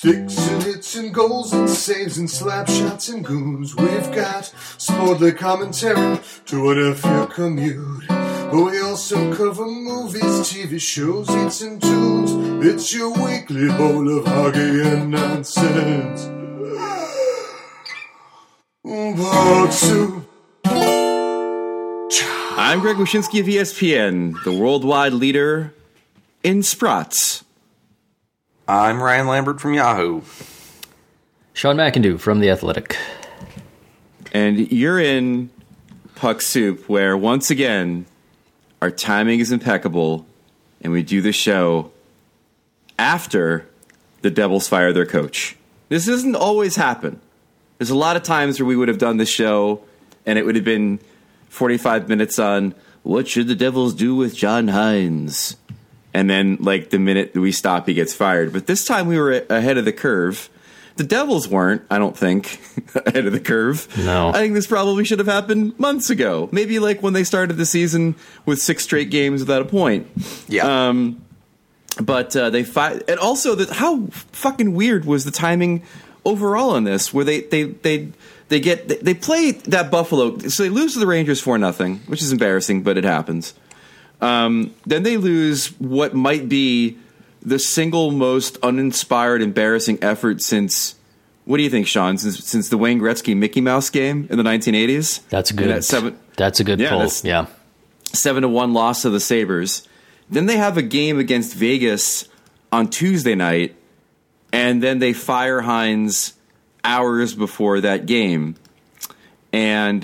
Sticks and hits and goals and saves and slap shots and goons. We've got sportly commentary to an FM commute. We also cover movies, TV shows, hits and tunes. It's your weekly bowl of hockey and nonsense. Puck Soup. I'm Greg Wyshynski of ESPN, the worldwide leader in Sprats. I'm Ryan Lambert from Yahoo. Sean McIndoe from The Athletic. And you're in Puck Soup, where once again, our timing is impeccable, and we do the show after the Devils fire their coach. This doesn't always happen. There's a lot of times where we would have done the show, and it would have been 45 minutes on what should the Devils do with John Hynes? And then, like, the minute we stop, he gets fired. But this time we were ahead of the curve. The Devils weren't, I don't think, ahead of the curve. No. I think this probably should have happened months ago. Maybe, like, when they started the season with 6 straight games without a point. Yeah. But they fired. And also, how fucking weird was the timing overall on this, where they play that Buffalo, so they lose to the Rangers 4-0, which is embarrassing, but it happens. Then they lose what might be the single most uninspired, embarrassing effort since, what do you think, Sean? Since the Wayne Gretzky Mickey Mouse game in the 1980s? That's good. That's a good pull. Yeah. 7-1 loss to the Sabres. Then they have a game against Vegas on Tuesday night, and then they fire Hynes hours before that game. And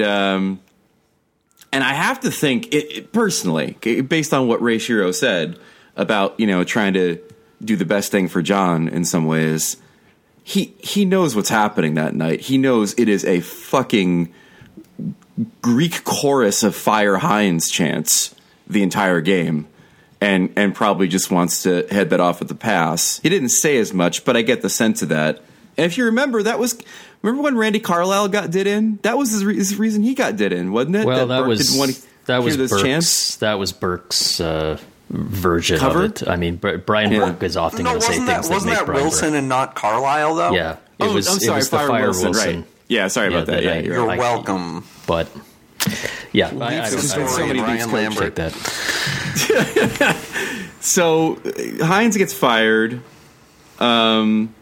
I have to think, personally, based on what Ray Shero said about, trying to do the best thing for John in some ways, he knows what's happening that night. He knows it is a fucking Greek chorus of fire Hynes chants the entire game, and probably just wants to head that off with the pass. He didn't say as much, but I get the sense of that. And if you remember, remember when Randy Carlyle did in? That was his reason he got did in, wasn't it? Well, that was Burke's version Cover? of it. I mean, Brian Burke is often going to say things that make Wasn't that Brian Wilson Burke. and not Carlyle, though? Yeah. I'm sorry, it was the Fire Wilson. Right. Yeah, sorry about that. Yeah, You're welcome. But, yeah. I so many Ryan Lambert. that. So Hynes gets fired, and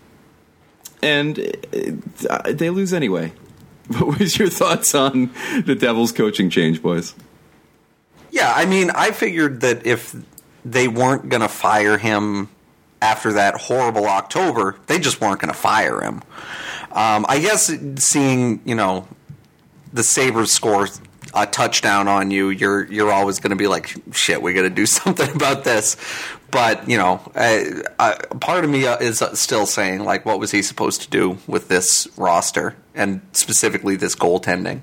they lose anyway. What was your thoughts on the Devils coaching change, boys? Yeah, I mean, I figured that if they weren't going to fire him after that horrible October, they just weren't going to fire him. I guess seeing, the Sabres score a touchdown on you, you're always going to be like, shit, we got to do something about this. But, part of me is still saying, like, what was he supposed to do with this roster and specifically this goaltending?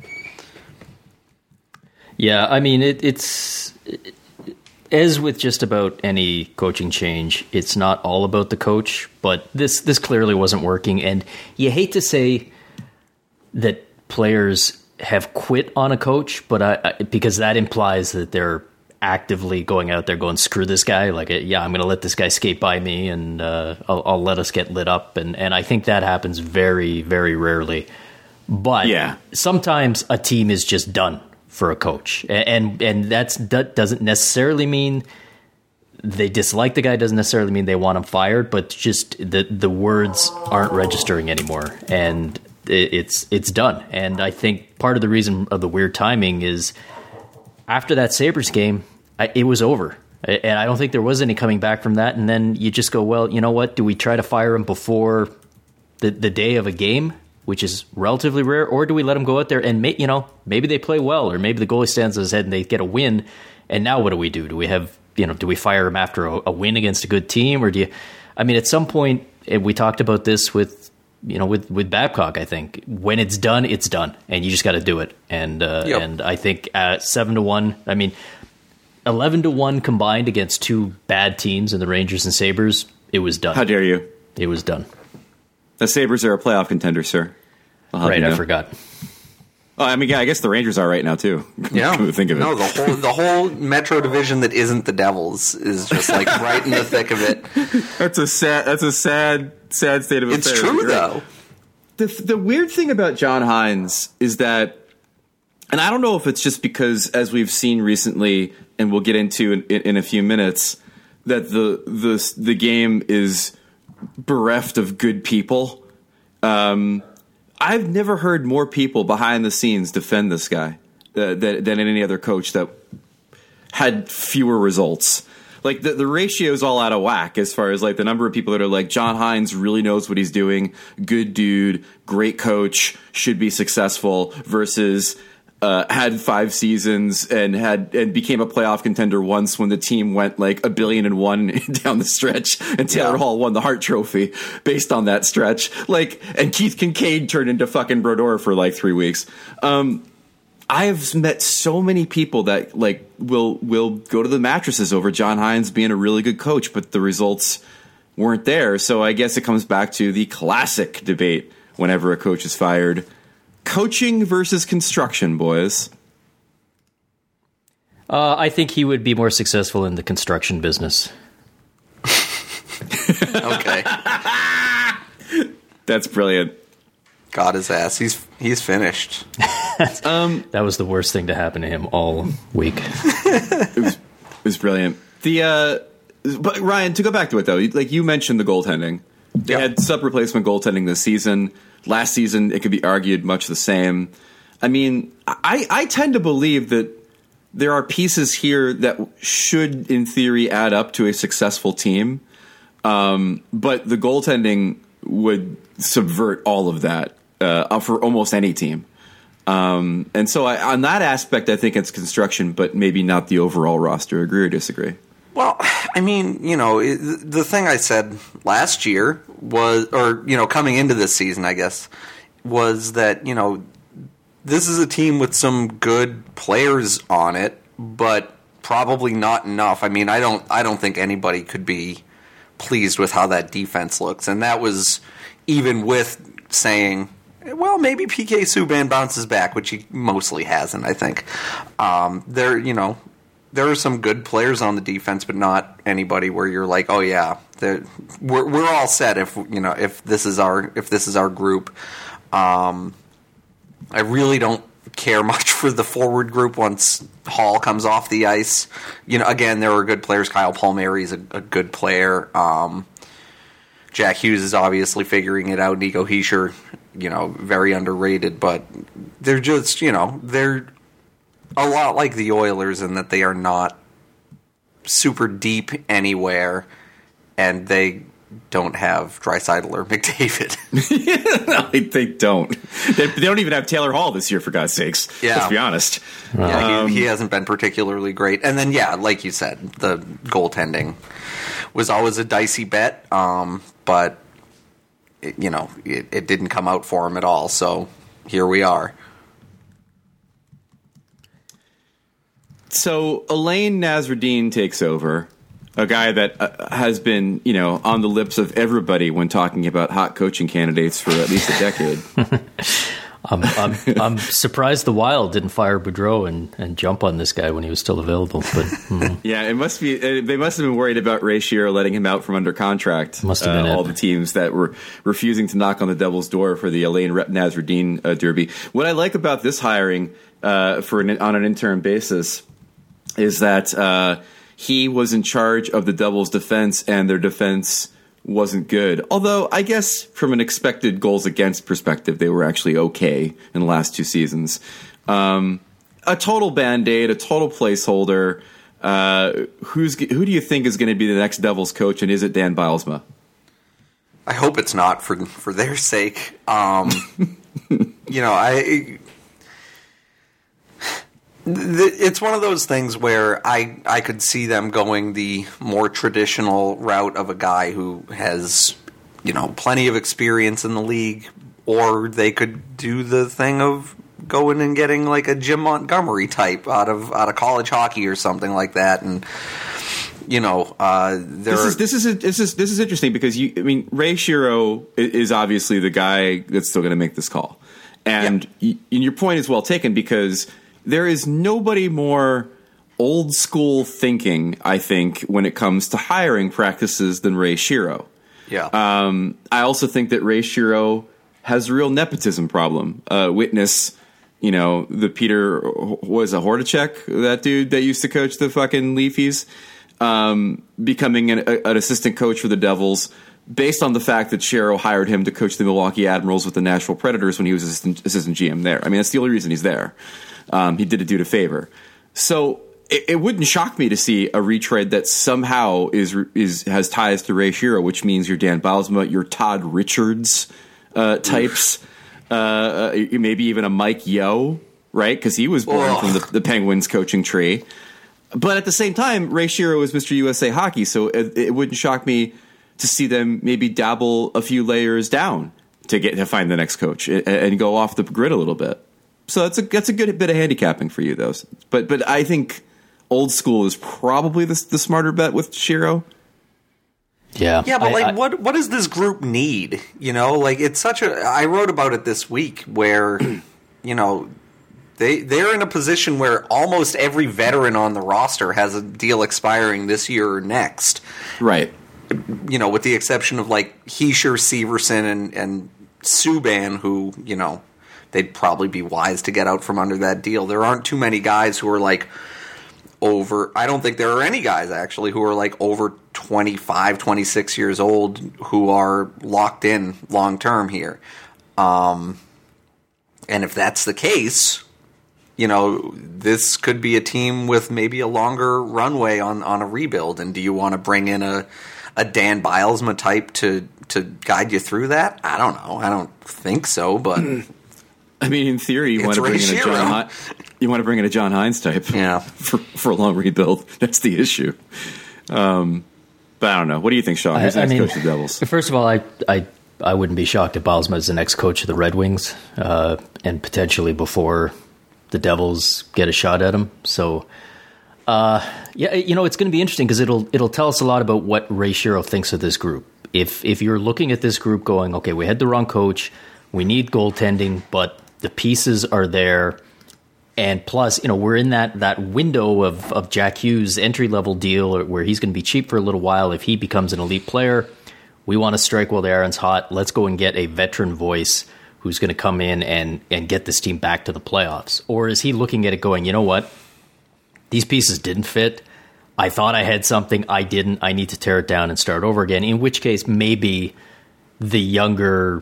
Yeah, I mean, it's as with just about any coaching change, it's not all about the coach, but this clearly wasn't working. And you hate to say that players have quit on a coach, but because that implies that they're actively going out there going, screw this guy. Like, yeah, I'm going to let this guy skate by me, and I'll let us get lit up. And I think that happens very, very rarely. But yeah, sometimes a team is just done for a coach, and that doesn't necessarily mean they dislike the guy. Doesn't necessarily mean they want him fired, but just the words aren't registering anymore, and it's done. And I think part of the reason of the weird timing is after that Sabres game, it was over, and I don't think there was any coming back from that. And then you just go, well, you know what? Do we try to fire him before the day of a game, which is relatively rare, or do we let him go out there and maybe they play well, or maybe the goalie stands on his head and they get a win, and now what do we do? Do we have do we fire him after a win against a good team, or do you? I mean, at some point, we talked about this with Babcock. I think when it's done, and you just got to do it. And and I think 7-1. I mean, 11-1 combined against two bad teams in the Rangers and Sabres. It was done. How dare you? It was done. The Sabres are a playoff contender, sir. Right, I forgot. Oh, I mean, yeah, I guess the Rangers are right now too. Yeah, think of it. No, the whole Metro division that isn't the Devils is just like right in the thick of it. That's a sad sad state of affairs. It's true, though. The weird thing about John Hines is that, and I don't know if it's just because, as we've seen recently, and we'll get into in a few minutes, that the game is bereft of good people. I've never heard more people behind the scenes defend this guy than any other coach that had fewer results. Like the ratio is all out of whack as far as like the number of people that are like, John Hines really knows what he's doing, good dude, great coach, should be successful, versus had 5 seasons and became a playoff contender once when the team went like $1 billion and one down the stretch, and Taylor Hall won the Hart Trophy based on that stretch. Like, and Keith Kincaid turned into fucking Brodeur for like 3 weeks. I have met so many people that like will go to the mattresses over John Hines being a really good coach, but the results weren't there. So I guess it comes back to the classic debate whenever a coach is fired: coaching versus construction, boys. I think he would be more successful in the construction business. Okay. That's brilliant. Got his ass. He's finished. That was the worst thing to happen to him all week. It was brilliant. But Ryan, to go back to it though, like you mentioned the goaltending. They had sub-replacement goaltending this season. Last season, it could be argued much the same. I mean, I tend to believe that there are pieces here that should, in theory, add up to a successful team. But the goaltending would subvert all of that for almost any team. And so on that aspect, I think it's construction, but maybe not the overall roster. Agree or disagree? Well, I mean, the thing I said last year was, or, coming into this season, I guess, was that, this is a team with some good players on it, but probably not enough. I mean, I don't think anybody could be pleased with how that defense looks. And that was even with saying, well, maybe PK Subban bounces back, which he mostly hasn't, I think. There are some good players on the defense, but not anybody where you're like, oh yeah, we're all set if this is our group. I really don't care much for the forward group once Hall comes off the ice. Again, there are good players. Kyle Palmieri is a good player. Jack Hughes is obviously figuring it out. Nico Hischier, very underrated, but they're just, they're a lot like the Oilers in that they are not super deep anywhere, and they don't have Draisaitl or McDavid. No, they don't. They don't even have Taylor Hall this year, for God's sakes. Yeah. Let's be honest. Yeah, he hasn't been particularly great. And then, like you said, the goaltending was always a dicey bet, but it didn't come out for him at all. So here we are. So Alain Nasreddine takes over, a guy that has been, on the lips of everybody when talking about hot coaching candidates for at least a decade. I'm surprised the Wild didn't fire Boudreau and jump on this guy when he was still available. But yeah, it must be. They must have been worried about Ray Shero letting him out from under contract. Must have been all the teams that were refusing to knock on the Devil's door for the Alain Nasreddine derby. What I like about this hiring on an interim basis is that he was in charge of the Devils' defense, and their defense wasn't good. Although, I guess from an expected goals against perspective, they were actually okay in the last 2 seasons. A total Band-Aid, a total placeholder. Who do you think is going to be the next Devils coach, and is it Dan Bylsma? I hope it's not for their sake. It's one of those things where I could see them going the more traditional route of a guy who has, plenty of experience in the league, or they could do the thing of going and getting like a Jim Montgomery type out of college hockey or something like that. And this is interesting because Ray Shero is obviously the guy that's still going to make this call, and your point is well taken because there is nobody more old school thinking, I think, when it comes to hiring practices than Ray Shero. Yeah. I also think that Ray Shero has a real nepotism problem. Witness, the Peter, was a Hornacek, that dude that used to coach the fucking Leafies, becoming an assistant coach for the Devils based on the fact that Shero hired him to coach the Milwaukee Admirals with the Nashville Predators when he was assistant GM there. I mean, that's the only reason he's there. He did a dude a favor. So it wouldn't shock me to see a retread that somehow has ties to Ray Shero, which means your Dan Bylsma, your Todd Richards types, maybe even a Mike Yeo, right? Because he was born from the Penguins coaching tree. But at the same time, Ray Shero is Mr. USA Hockey, so it wouldn't shock me to see them maybe dabble a few layers down to find the next coach and go off the grid a little bit. So that's a good bit of handicapping for you, though. But I think old school is probably the smarter bet with Shero. Yeah, but what does this group need? It's such a. I wrote about it this week where, they're in a position where almost every veteran on the roster has a deal expiring this year or next, right? With the exception of Hischier, Severson, and Subban, who they'd probably be wise to get out from under that deal. There aren't too many guys who are over. I don't think there are any guys actually who are over 25, 26 years old who are locked in long term here. And if that's the case, this could be a team with maybe a longer runway on a rebuild. And do you want to bring in a Dan Bylsma type to guide you through that? I don't know. I don't think so, but I mean, in theory, you want to bring in a John Hines type, yeah, for a long rebuild. That's the issue. But I don't know. What do you think, Sean? Who's the next coach of the Devils? First of all, I wouldn't be shocked if Bylsma is the next coach of the Red Wings, and potentially before the Devils get a shot at him. So, it's going to be interesting because it'll tell us a lot about what Ray Shero thinks of this group. If you're looking at this group going, okay, we had the wrong coach, we need goaltending, but the pieces are there. And plus, we're in that window of Jack Hughes' entry-level deal where he's going to be cheap for a little while if he becomes an elite player. We want to strike while the iron's hot. Let's go and get a veteran voice who's going to come in and get this team back to the playoffs. Or is he looking at it going, you know what? These pieces didn't fit. I thought I had something. I didn't. I need to tear it down and start over again, in which case maybe the younger,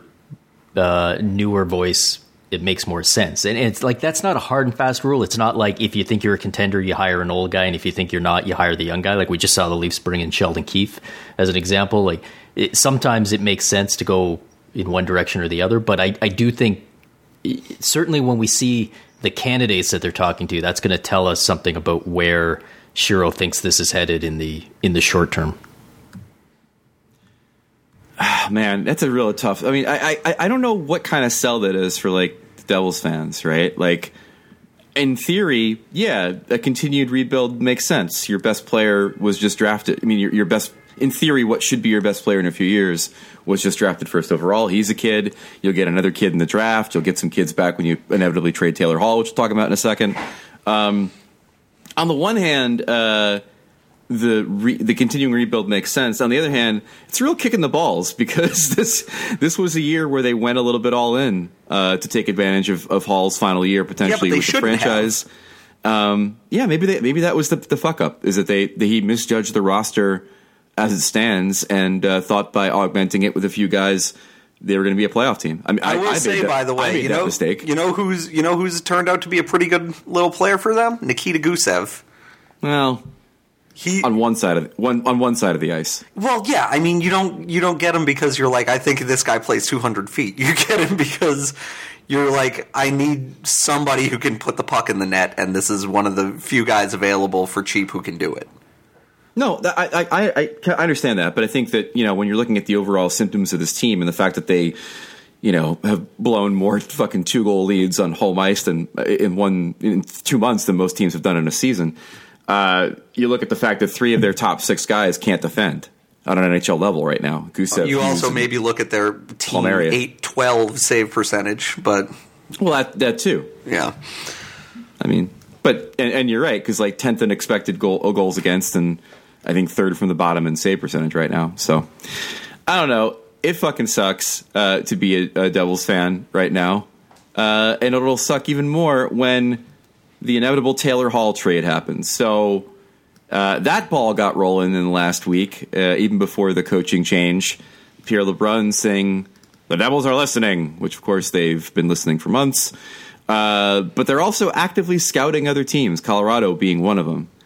newer voice, it makes more sense. And it's that's not a hard and fast rule. It's not like if you think you're a contender, you hire an old guy, and if you think you're not, you hire the young guy. We just saw the Leafs bring in Sheldon Keefe as an example. Sometimes it makes sense to go in one direction or the other, but I do think certainly when we see the candidates that they're talking to, that's going to tell us something about where Shero thinks this is headed in the short term. Man, that's a real tough. I mean, I don't know what kind of sell that is for Devils fans, right? In theory, yeah, a continued rebuild makes sense. Your best player was just drafted. I mean, your best, in theory, what should be your best player in a few years was just drafted first overall. He's a kid. You'll get another kid in the draft. You'll get some kids back when you inevitably trade Taylor Hall, which we'll talk about in a second. On the one hand, the continuing rebuild makes sense. On the other hand, it's a real kick in the balls because this was a year where they went a little bit all in to take advantage of Hall's final year potentially with the franchise. Maybe that was the fuck up, is that he misjudged the roster as it stands and thought by augmenting it with a few guys they were going to be a playoff team. I mean, I will say, by the way, mistake. You know who's turned out to be a pretty good little player for them? Nikita Gusev. Well, on one side of the ice. Well, yeah. I mean, you don't get him because you're I think this guy plays 200 feet. You get him because you're I need somebody who can put the puck in the net, and this is one of the few guys available for cheap who can do it. No, I understand that, but I think that when you're looking at the overall symptoms of this team and the fact that they have blown more fucking 2-goal leads on home ice than in 2 months than most teams have done in a season. You look at the fact that 3 of their top 6 guys can't defend on an NHL level right now. Gusev, you also maybe look at their team 8-12 save percentage, but that too. Yeah, I mean, but and you're right because 10th in expected goals against, and I think 3rd from the bottom in save percentage right now. So I don't know. It fucking sucks to be a Devils fan right now. And it'll suck even more when the inevitable Taylor Hall trade happens. So that ball got rolling in the last week, even before the coaching change. Pierre LeBrun saying, the Devils are listening, which, of course, they've been listening for months. But they're also actively scouting other teams, Colorado being one of them.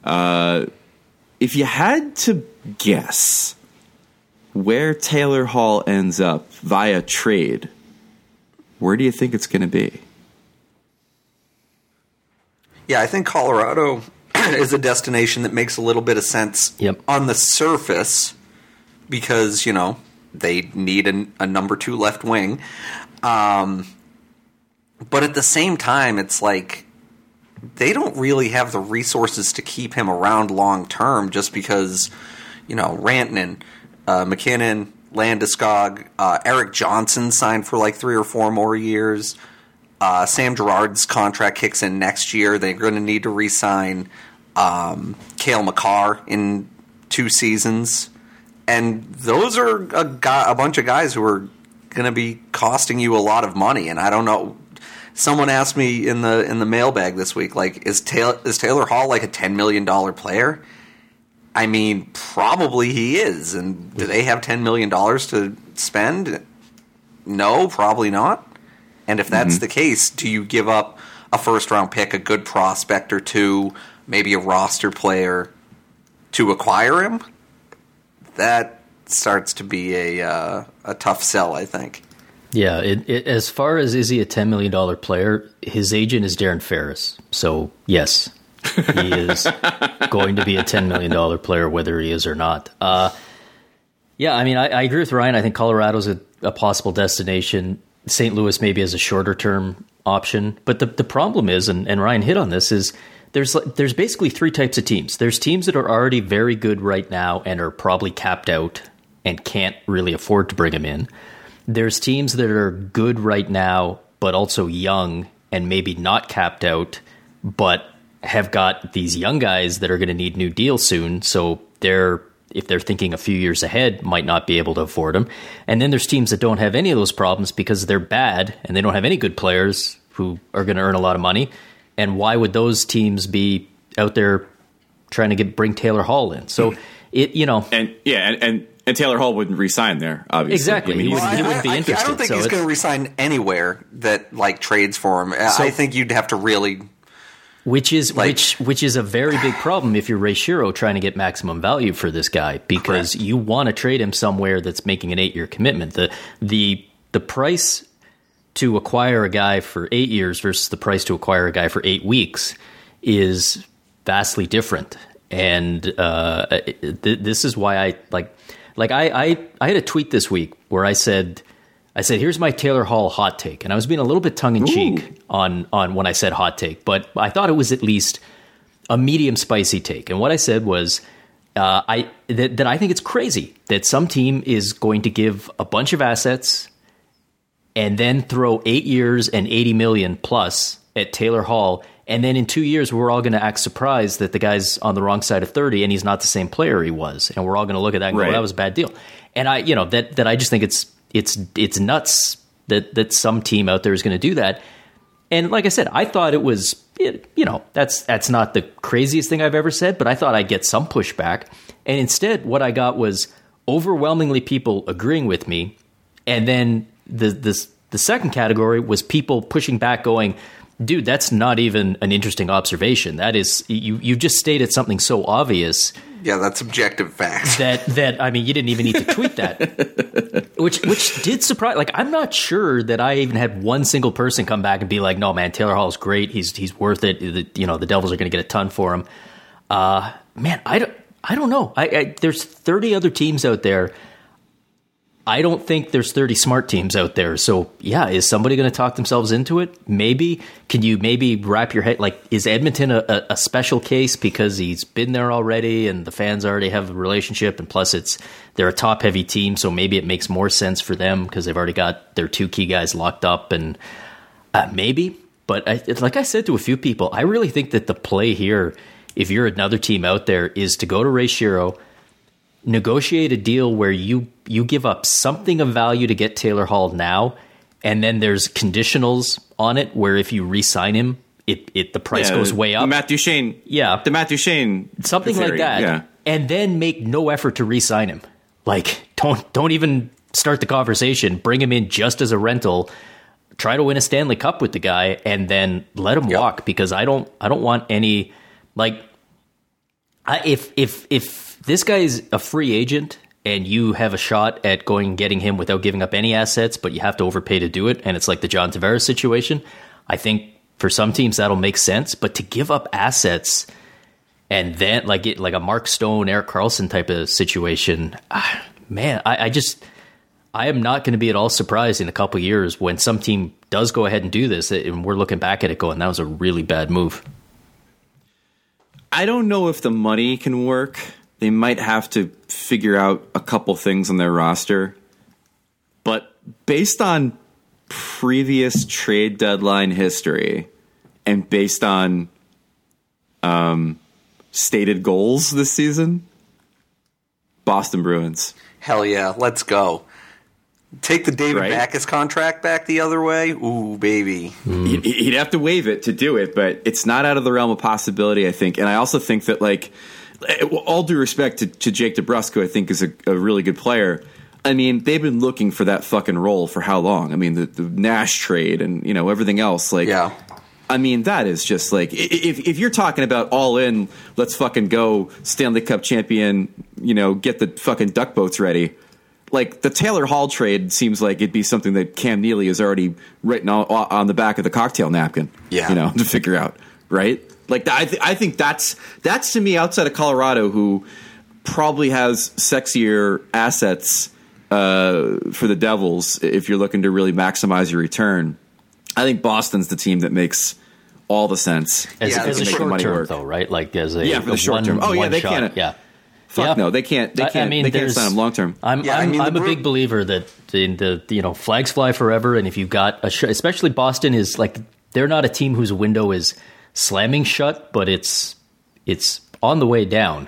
If you had to guess where Taylor Hall ends up via trade, where do you think it's going to be? Yeah, I think Colorado is a destination that makes a little bit of sense on the surface because, you know, they need a number 2 left wing. But at the same time, it's like they don't really have the resources to keep him around long term just because, you know, Rantanen, McKinnon, Landeskog, Eric Johnson signed for like 3 or 4 more years. Sam Girard's contract kicks in next year. They're going to need to re-sign Cale Makar in 2 seasons. And those are a bunch of guys who are going to be costing you a lot of money. And I don't know. Someone asked me in the mailbag this week, like, is Taylor Hall like a $10 million player? I mean, probably he is. And do they have $10 million to spend? No, probably not. And if that's the case, do you give up a first-round pick, a good prospect or 2, maybe a roster player to acquire him? That starts to be a tough sell, I think. Yeah, as far as is he a $10 million player, his agent is Darren Ferris. So, yes, he is going to be a $10 million player, whether he is or not. Yeah, I mean, I agree with Ryan. I think Colorado's a possible destination. St. Louis maybe as a shorter-term option. But the problem is, and Ryan hit on this, is there's basically 3 types of teams. There's teams that are already very good right now and are probably capped out and can't really afford to bring him in. There's teams that are good right now, but also young and maybe not capped out, but have got these young guys that are going to need new deals soon. So if they're thinking a few years ahead, might not be able to afford them. And then there's teams that don't have any of those problems because they're bad and they don't have any good players who are going to earn a lot of money. And why would those teams be out there trying to bring Taylor Hall in? So And Taylor Hall wouldn't re-sign there, obviously. Exactly. I mean, he wouldn't be interested. I don't think he's going to re-sign anywhere that like trades for him. I think you'd have to really, which is a very big problem if you're Ray Shero trying to get maximum value for this guy because you want to trade him somewhere that's making an 8-year commitment. The price to acquire a guy for 8 years versus the price to acquire a guy for 8 weeks is vastly different, and this is why I like. Like I had a tweet this week where I said, here's my Taylor Hall hot take. And I was being a little bit tongue in cheek on when I said hot take, but I thought it was at least a medium spicy take. And what I said was, that I think it's crazy that some team is going to give a bunch of assets and then throw 8 years and $80 million plus at Taylor Hall. And then in 2 years, we're all going to act surprised that the guy's on the wrong side of 30 and he's not the same player he was. And we're all going to look at that and go, that was a bad deal. And I just think it's nuts that some team out there is going to do that. And like I said, I thought it was, that's not the craziest thing I've ever said, but I thought I'd get some pushback. And instead, what I got was overwhelmingly people agreeing with me. And then the second category was people pushing back going, dude, that's not even an interesting observation. That is, you just stated something so obvious. Yeah, that's objective facts. That I mean, you didn't even need to tweet that, which did surprise. Like, I'm not sure that I even had one single person come back and be like, "No, man, Taylor Hall's great. He's worth it. The Devils are going to get a ton for him." Man, I don't know. There's 30 other teams out there. I don't think there's 30 smart teams out there. So, yeah, is somebody going to talk themselves into it? Maybe. Can you maybe wrap your head? Like, is Edmonton a special case because he's been there already and the fans already have a relationship? And plus, they're a top-heavy team, so maybe it makes more sense for them because they've already got their 2 key guys locked up. And maybe. But like I said to a few people, I really think that the play here, if you're another team out there, is to go to Ray Shero, negotiate a deal where you give up something of value to get Taylor Hall now, and then there's conditionals on it where if you re-sign him, the price goes way up. Matt Duchene. Yeah. The Matt Duchene Something theory, like that. Yeah. And then make no effort to re-sign him. Like, don't even start the conversation. Bring him in just as a rental. Try to win a Stanley Cup with the guy, and then let him walk, because I don't want any, like, if this guy is a free agent and you have a shot at getting him without giving up any assets, but you have to overpay to do it, and it's like the John Tavares situation, I think for some teams that'll make sense. But to give up assets and then like a Mark Stone, Erik Karlsson type of situation, man, I am not going to be at all surprised in a couple of years when some team does go ahead and do this, and we're looking back at it going, that was a really bad move. I don't know if the money can work. They might have to figure out a couple things on their roster. But based on previous trade deadline history and based on stated goals this season, Boston Bruins. Hell yeah, let's go. Take the David Backes contract back the other way. Ooh, baby. He'd have to waive it to do it, but it's not out of the realm of possibility, I think. And I also think that, like, all due respect to Jake DeBrusk, who I think is a really good player, I mean, they've been looking for that fucking role for how long? I mean, the Nash trade and, everything else. Like, yeah. I mean, that is just like, if you're talking about all in, let's fucking go Stanley Cup champion, get the fucking duck boats ready. Like, the Taylor Hall trade seems like it'd be something that Cam Neely has already written on the back of the cocktail napkin, to figure out, right? Like, I think that's to me, outside of Colorado, who probably has sexier assets for the Devils if you're looking to really maximize your return. I think Boston's the team that makes all the sense as a short term, though, right? Like as a for the short term. Oh yeah, they shot. can't. Fuck no, they can't. They can't. They can't sign him long term. I'm a big believer that the flags fly forever, and if you've got especially Boston is like, they're not a team whose window is slamming shut, but it's on the way down.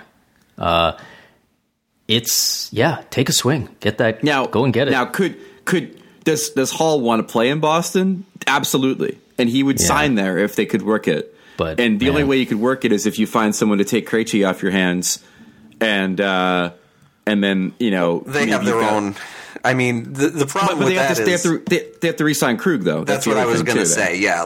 Take a swing, get that now. Go and get it now. Does Hall want to play in Boston? Absolutely, and he would sign there if they could work it. And the only way you could work it is if you find someone to take Krejci off your hands. And then they have their own. I mean, the problem with that is they have to re-sign Krug, though. That's what I was going to say. Yeah,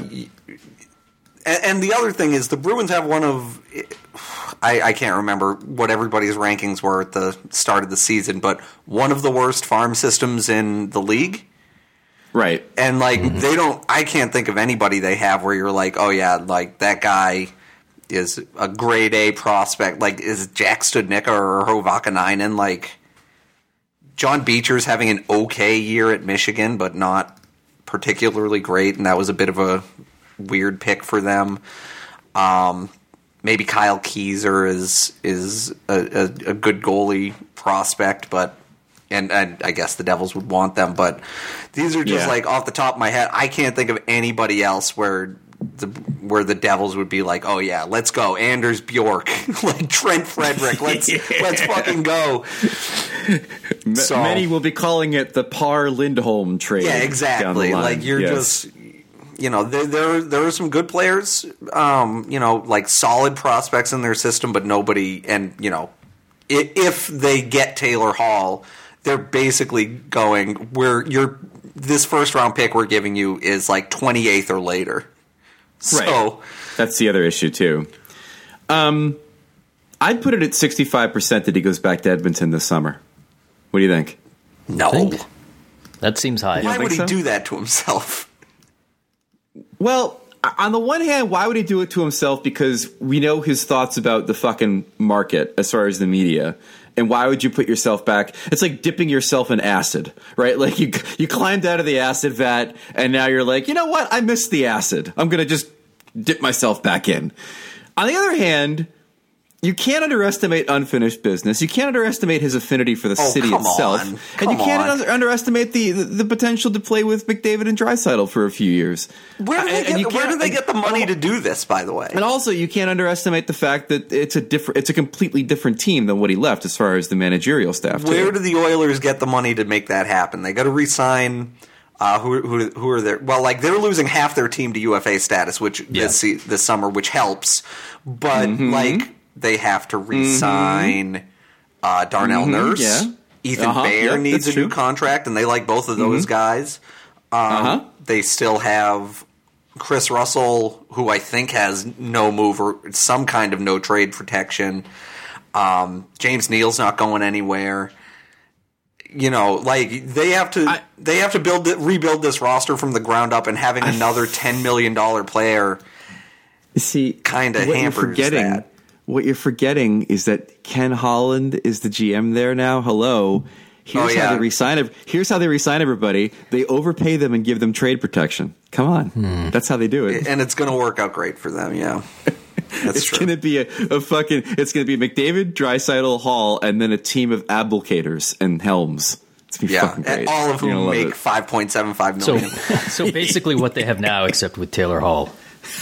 and the other thing is the Bruins have one of. I can't remember what everybody's rankings were at the start of the season, but one of the worst farm systems in the league. Right, and they don't. I can't think of anybody they have where you're like, oh yeah, like that guy is a grade A prospect. Like, is Jack Studnicka or Hovakanainen? Like, John Beecher's having an okay year at Michigan, but not particularly great, and that was a bit of a weird pick for them. Maybe Kyle Keyser is a good goalie prospect, but and I guess the Devils would want them. But these are just like off the top of my head. I can't think of anybody else where the Devils would be like, oh yeah, let's go, Anders Bjork, like Trent Frederick, let's fucking go. So, many will be calling it the Parr Lindholm trade. Yeah, exactly. Like you're just, there are some good players, like solid prospects in their system, but nobody. And if they get Taylor Hall, they're basically going this first round pick we're giving you is like 28th or later. So right. That's the other issue too. I'd put it at 65% that he goes back to Edmonton this summer. What do you think? No. That seems high. Why would he do that to himself? Well, on the one hand, why would he do it to himself? Because we know his thoughts about the fucking market as far as the media. And why would you put yourself back? It's like dipping yourself in acid, right? Like you climbed out of the acid vat, and now you're like, you know what? I missed the acid. I'm going to just dip myself back in. On the other hand, You can't underestimate unfinished business. You can't underestimate his affinity for the city come itself. on. And Come you can't on. underestimate the potential to play with McDavid and Draisaitl for a few years. Where do they get the money to do this, by the way? And also, you can't underestimate the fact that it's a completely different team than what he left as far as the managerial staff. Where do the Oilers get the money to make that happen? They got to re-sign. Who are there? Well, like they're losing half their team to UFA status, which this summer, which helps. But like they have to re-sign Darnell Nurse. Yeah. Ethan Bear needs a true. new contract, and they like both of those guys. They still have Chris Russell, who I think has no move or some kind of no trade protection. James Neal's not going anywhere. You know, like they have to rebuild this roster from the ground up, and having another $10 million player. See, kind of hampers that. What you're forgetting is that Ken Holland is the GM there now. Hello. Here's how they resign. Here's how they resign everybody. They overpay them and give them trade protection. Come on, that's how they do it, and it's going to work out great for them. Yeah, it's going to be a fucking. It's going to be McDavid, Draisaitl, Hall, and then a team of abdicators and Helms. It's going to be fucking great. And all of whom make $5.75 million. So basically, what they have now, except with Taylor Hall.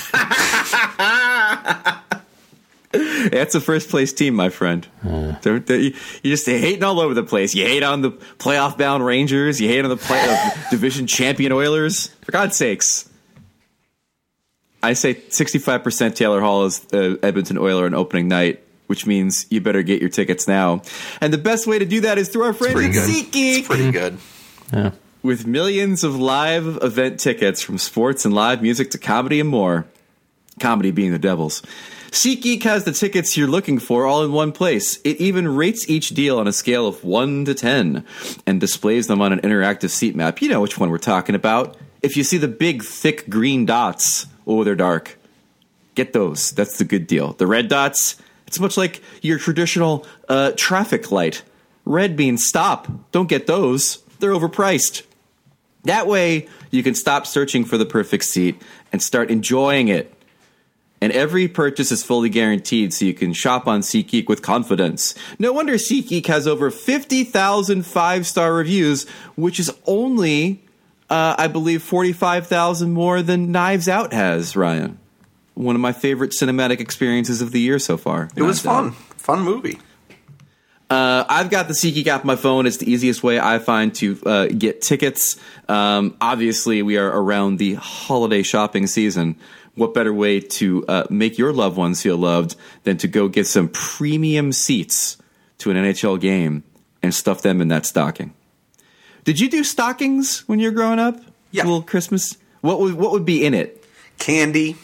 That's a first place team, my friend. You just hating all over the place. You hate on the playoff bound Rangers. You hate on the division champion Oilers. For God's sakes. I say 65% Taylor Hall is Edmonton Oiler on opening night, which means you better get your tickets now. And the best way to do that is through our friends at SeatGeek. It's pretty good. Yeah. With millions of live event tickets from sports and live music to comedy and more. Comedy being the Devils. SeatGeek has the tickets you're looking for all in one place. It even rates each deal on a scale of 1 to 10 and displays them on an interactive seat map. You know which one we're talking about. If you see the big, thick green dots, they're dark. Get those. That's the good deal. The red dots, it's much like your traditional traffic light. Red means stop. Don't get those. They're overpriced. That way, you can stop searching for the perfect seat and start enjoying it. And every purchase is fully guaranteed, so you can shop on SeatGeek with confidence. No wonder SeatGeek has over 50,000 5-star reviews, which is only, I believe, 45,000 more than Knives Out has, Ryan. One of my favorite cinematic experiences of the year so far. It was fun. Fun movie. I've got the SeatGeek app on my phone. It's the easiest way I find to get tickets. Obviously, we are around the holiday shopping season. What better way to make your loved ones feel loved than to go get some premium seats to an NHL game and stuff them in that stocking? Did you do stockings when you were growing up? Yeah. A little Christmas? What would be in it? Candy.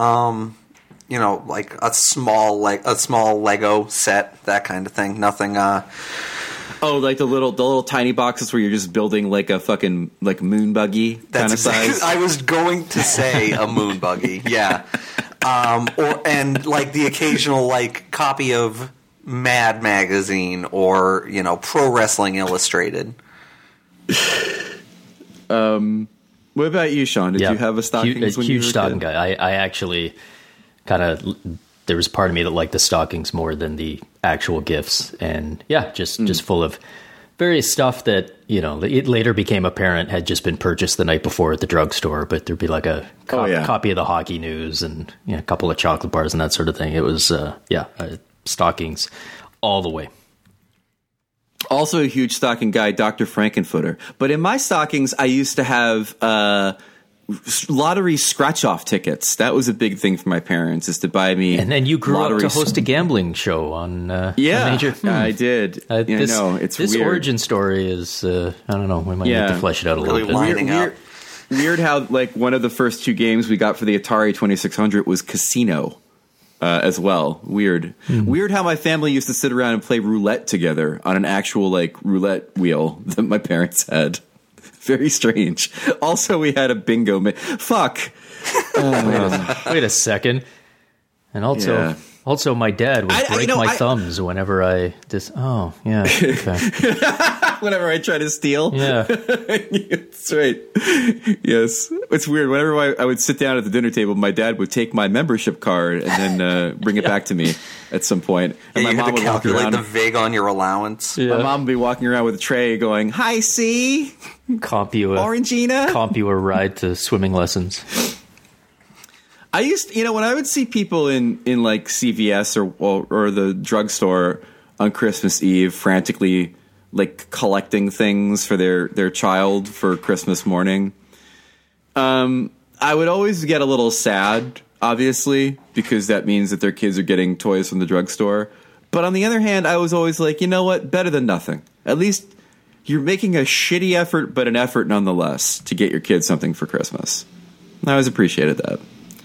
Like a small Lego set, that kind of thing. Nothing. Like the little tiny boxes where you're just building like a fucking moon buggy kind of size. I was going to say a moon buggy, yeah. And like the occasional like copy of Mad Magazine or Pro Wrestling Illustrated. What about you, Sean? Did you have a stocking? A huge stocking guy. I actually kind of, there was part of me that liked the stockings more than the actual gifts, and just full of various stuff that it later became apparent had just been purchased the night before at the drugstore. But there'd be like a copy of the hockey news and a couple of chocolate bars and that sort of thing. It was stockings all the way. Also a huge stocking guy, Dr. Frankenfooter. But in my stockings, I used to have lottery scratch-off tickets. That was a big thing for my parents, is to buy me. And then you grew up to host a gambling show on major. I did. It's this weird. Origin story is I don't know. We might need to flesh it out a little bit. Lining up. Weird how like one of the first two games we got for the Atari 2600 was Casino. As well. Weird. Weird how my family used to sit around and play roulette together on an actual like roulette wheel that my parents had. Very strange. Also, we had a bingo. Fuck. Wait a second. And also, my dad would break my thumbs whenever I just. Oh, yeah. Okay. Whenever I try to steal. Yeah. That's right. Yes. It's weird. Whenever I would sit down at the dinner table, my dad would take my membership card and then bring it back to me at some point. And Yeah, my you mom had to would walk calculate around. the vig on your allowance. My mom would be walking around with a tray going, "Hi, C. Comp you a ride to swimming lessons. I used, when I would see people in like CVS or the drugstore on Christmas Eve frantically like collecting things for their child for Christmas morning, I would always get a little sad, obviously, because that means that their kids are getting toys from the drugstore. But on the other hand, I was always like, you know what? Better than nothing. At least you're making a shitty effort, but an effort nonetheless to get your kids something for Christmas. I always appreciated that.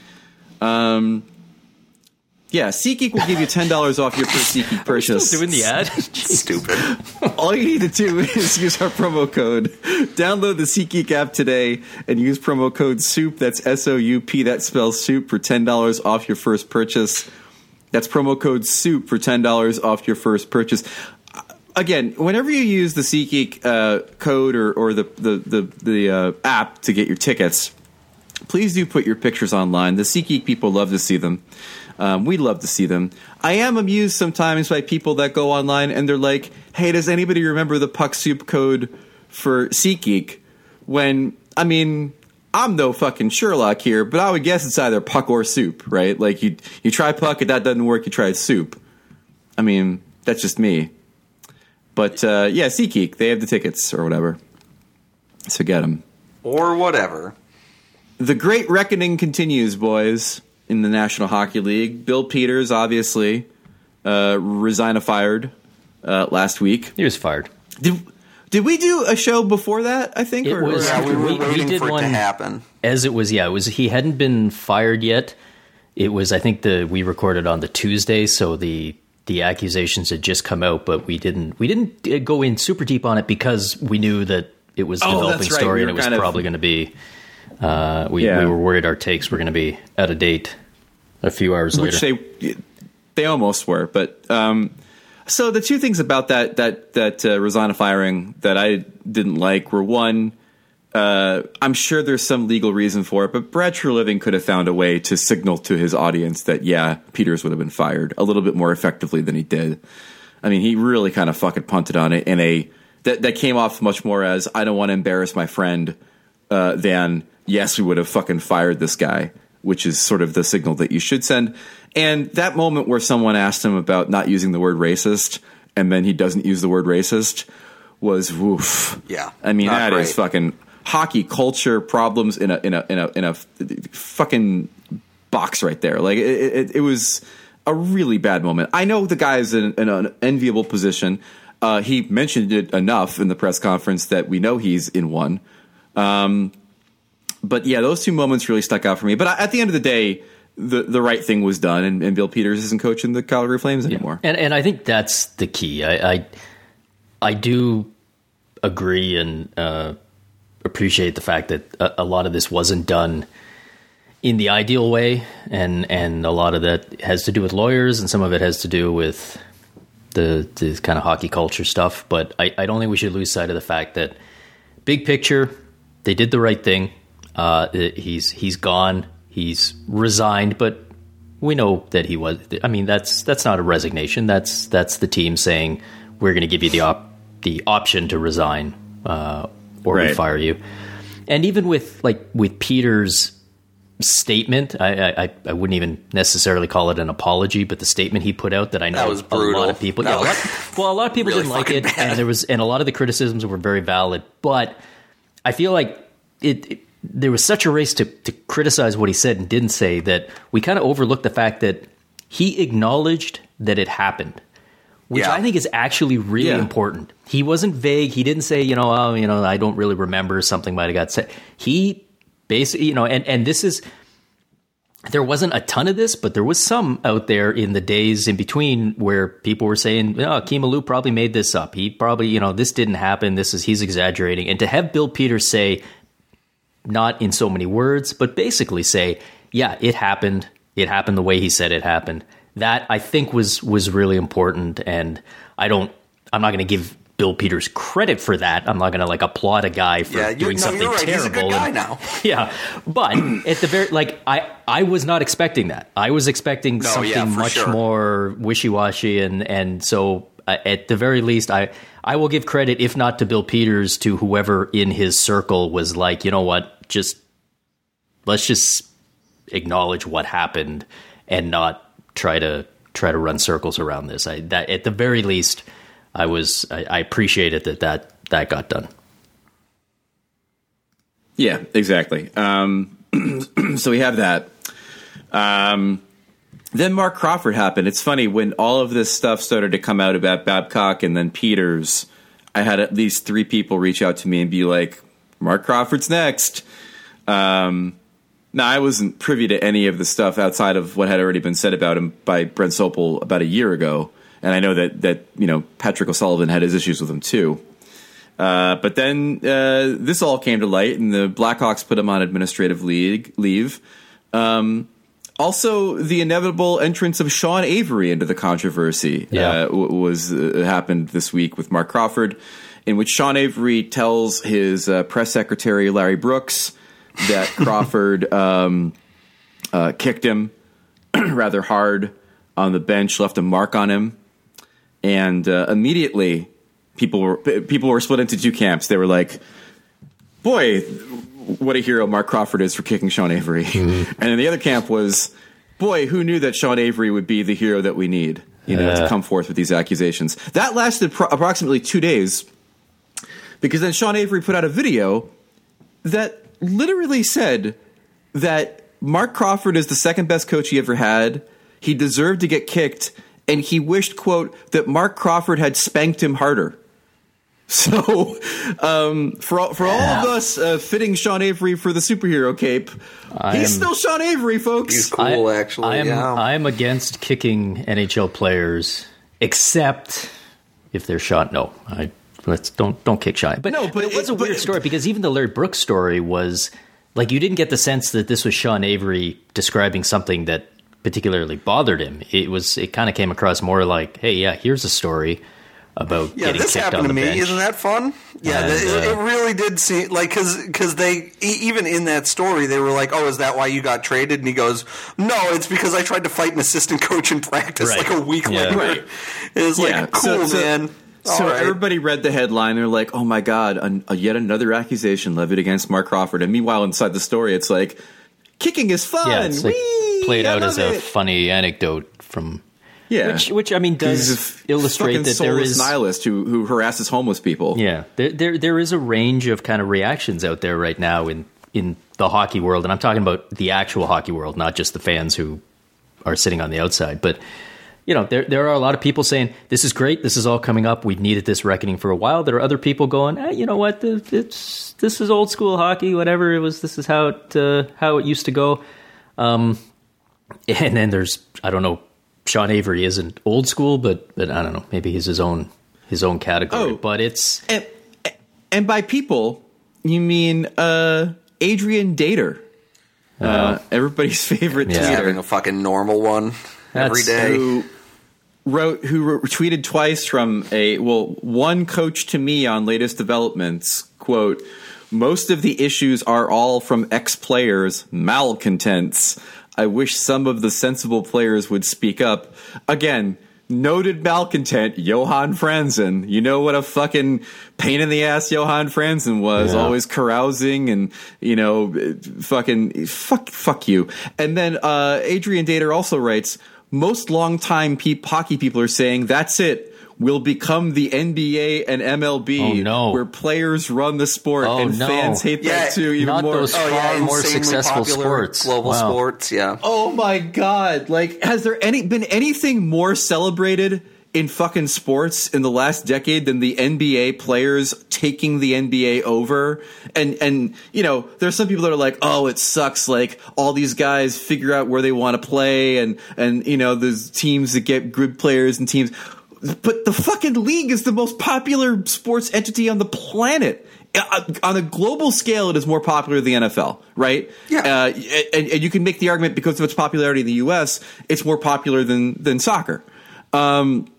Yeah, SeatGeek will give you $10 off your first SeatGeek purchase. Still doing the ad? Stupid. All you need to do is use our promo code. Download the SeatGeek app today and use promo code SOUP. That's SOUP. That spells soup for $10 off your first purchase. That's promo code SOUP for $10 off your first purchase. Again, whenever you use the SeatGeek code or the app to get your tickets, please do put your pictures online. The SeatGeek people love to see them. We love to see them. I am amused sometimes by people that go online and they're like, hey, does anybody remember the Puck Soup code for SeatGeek? When, I mean, I'm no fucking Sherlock here, but I would guess it's either Puck or Soup, right? Like, you try Puck, if that doesn't work, you try Soup. I mean, that's just me. But, yeah, SeatGeek, they have the tickets or whatever. So get them. Or whatever. The Great Reckoning continues, boys, in the National Hockey League. Bill Peters, obviously, fired last week. He was fired. Did we do a show before that, I think? It was. Yeah, we were waiting did for it one to happen. As it was, yeah, it was. He hadn't been fired yet. It was, I think, we recorded on the Tuesday, so the accusations had just come out, but we didn't go in super deep on it because we knew that it was a developing story and it was probably going to be. We were worried our takes were going to be out of date a few hours later. Which they almost were, but so the two things about that Rosana firing that I didn't like were, one, I'm sure there's some legal reason for it, but Brad Treliving could have found a way to signal to his audience that, yeah, Peters would have been fired a little bit more effectively than he did. I mean, he really kind of fucking punted on it in that came off much more as, I don't want to embarrass my friend, than, yes, we would have fucking fired this guy, which is sort of the signal that you should send. And that moment where someone asked him about not using the word racist, and then he doesn't use the word racist, was woof. Yeah, I mean, that great. is fucking hockey culture problems in a fucking box right there. Like it was a really bad moment. I know the guy's in an enviable position. He mentioned it enough in the press conference that we know he's in one. But yeah, those two moments really stuck out for me. But at the end of the day, the right thing was done, and Bill Peters isn't coaching the Calgary Flames anymore. Yeah. And I think that's the key. I do agree and appreciate the fact that a lot of this wasn't done in the ideal way, and a lot of that has to do with lawyers, and some of it has to do with the kind of hockey culture stuff. But I don't think we should lose sight of the fact that big picture, they did the right thing. He's gone. He's resigned, but we know that he was. I mean, that's not a resignation. That's the team saying we're going to give you the option to resign or we fire you. And even with Peter's statement, I wouldn't even necessarily call it an apology, but the statement he put out that I know that was brutal. A lot of people. A lot of people really didn't like it, bad. and a lot of the criticisms were very valid. But I feel like there was such a race to criticize what he said and didn't say that we kind of overlooked the fact that he acknowledged that it happened, which I think is actually really important. He wasn't vague. He didn't say, I don't really remember, something might have got said. He basically, and this is, there wasn't a ton of this, but there was some out there in the days in between where people were saying, Akim Aliu probably made this up. He probably, this didn't happen. He's exaggerating. And to have Bill Peters say, not in so many words, but basically say, yeah, it happened. It happened the way he said it happened. That I think was really important. And I'm not going to give Bill Peters credit for that. I'm not going to like applaud a guy for doing something you're right. terrible. He's a good guy now. Yeah, but at the very I was not expecting that. I was expecting something much more wishy-washy, and so at the very least, I will give credit, if not to Bill Peters, to whoever in his circle was like, you know what, let's just acknowledge what happened and not try to run circles around this. That at the very least, I appreciated that got done. Yeah, exactly. So we have that. Then Mark Crawford happened. It's funny, when all of this stuff started to come out about Babcock and then Peters, I had at least 3 people reach out to me and be like, Mark Crawford's next. Now, I wasn't privy to any of the stuff outside of what had already been said about him by Brent Sopel about a year ago. And I know that Patrick O'Sullivan had his issues with him too. But then this all came to light, and the Blackhawks put him on administrative leave. Also, the inevitable entrance of Sean Avery into the controversy happened this week with Mark Crawford, in which Sean Avery tells his press secretary, Larry Brooks, that Crawford kicked him rather hard on the bench, left a mark on him, and immediately people were split into 2 camps. They were like, "Boy, what a hero Mark Crawford is for kicking Sean Avery," and then the other camp was, "Boy, who knew that Sean Avery would be the hero that we need, to come forth with these accusations." That lasted approximately 2 days, because then Sean Avery put out a video that literally said that Mark Crawford is the second best coach he ever had. He deserved to get kicked, and he wished, quote, that Mark Crawford had spanked him harder. So for all of us fitting Sean Avery for the superhero cape, he's still Sean Avery, folks. He's cool, actually. I am against kicking NHL players, except if they're shot. No, don't kick Sean. But it was a weird story, because even the Larry Brooks story was like, you didn't get the sense that this was Sean Avery describing something that particularly bothered him. It kind of came across more like, hey, yeah, here's a story about getting this kicked happened on the to me. bench. Isn't that fun? Yeah, it really did seem like, because they, even in that story, they were like, "Oh, is that why you got traded?" And he goes, "No, it's because I tried to fight an assistant coach in practice like a week later." Right. It was like, cool, man. So everybody read the headline. They're like, "Oh my God, yet another accusation levied against Mark Crawford." And meanwhile, inside the story, it's like, kicking is fun. Yeah, it's like played out as a funny anecdote from. Yeah, which I mean does illustrate that there is nihilist who harasses homeless people. Yeah, there is a range of kind of reactions out there right now in the hockey world, and I'm talking about the actual hockey world, not just the fans who are sitting on the outside. But there are a lot of people saying this is great, this is all coming up, we've needed this reckoning for a while. There are other people going, you know what, this is old school hockey, whatever it was. This is how it used to go. And then there's, I don't know. Sean Avery isn't old school, but I don't know. Maybe he's his own category. But it's and by people you mean Adrian Dater, everybody's favorite tweeter, having a fucking normal one every day. Who tweeted twice from one coach to me on latest developments. Quote: "Most of the issues are all from ex-players' malcontents. I wish some of the sensible players would speak up." Again, noted malcontent, Johan Franzen. You know what a fucking pain in the ass Johan Franzen was. Always carousing and, fuck you. And then Adrian Dater also writes, "Most longtime hockey people are saying, that's it. Will become the NBA and MLB, where players run the sport, and fans hate that too. Even not more. Those far more successful sports, global sports. Yeah. Oh my God! Like, has there been anything more celebrated in fucking sports in the last decade than the NBA players taking the NBA over? And there's some people that are like, "Oh, it sucks. Like, all these guys figure out where they want to play, and there's teams that get good players and teams." But the fucking league is the most popular sports entity on the planet. On a global scale, it is more popular than the NFL, right? Yeah. And you can make the argument because of its popularity in the U.S., it's more popular than soccer.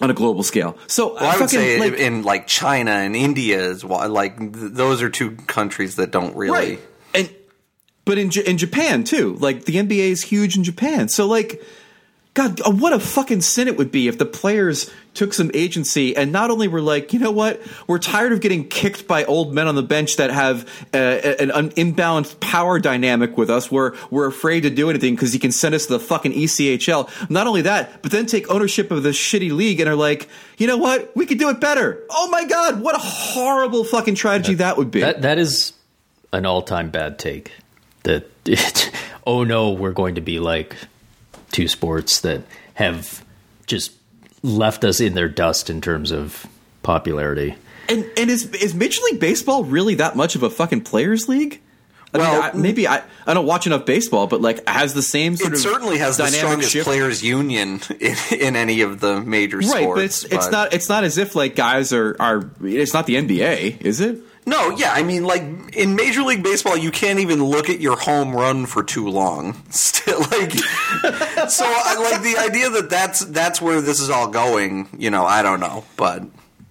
on a global scale. So I would say in like China and India as well. Like those are two countries that don't really. Right. But in Japan too, like the NBA is huge in Japan. So like, God, what a fucking sin it would be if the players took some agency and not only were like, you know what, we're tired of getting kicked by old men on the bench that have an imbalanced power dynamic with us. We're afraid to do anything because he can send us to the fucking ECHL. Not only that, but then take ownership of this shitty league and are like, you know what, we could do it better. Oh my God, what a horrible fucking tragedy that would be. That is an all-time bad take. Oh no, we're going to be like two sports that have just left us in their dust in terms of popularity. And is Major League Baseball really that much of a fucking players' league? I mean, maybe I don't watch enough baseball, but like has the same sort of certainly has the strongest players' union in any of the major sports. Right, but it's not as if like guys are it's not the NBA, is it? No, yeah, I mean, like in Major League Baseball, you can't even look at your home run for too long. Still, like, so like the idea that that's where this is all going. You know, I don't know, but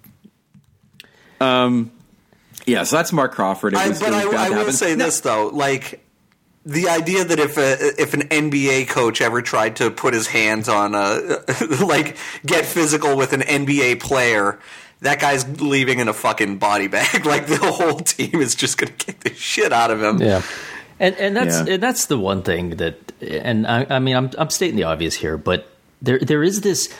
yeah. So that's Mark Crawford. I will say this though, like the idea that if an NBA coach ever tried to put his hands on like get physical with an NBA player. That guy's leaving in a fucking body bag. Like the whole team is just going to kick the shit out of him. Yeah, and that's the one thing that. And I mean, I'm stating the obvious here, but there is this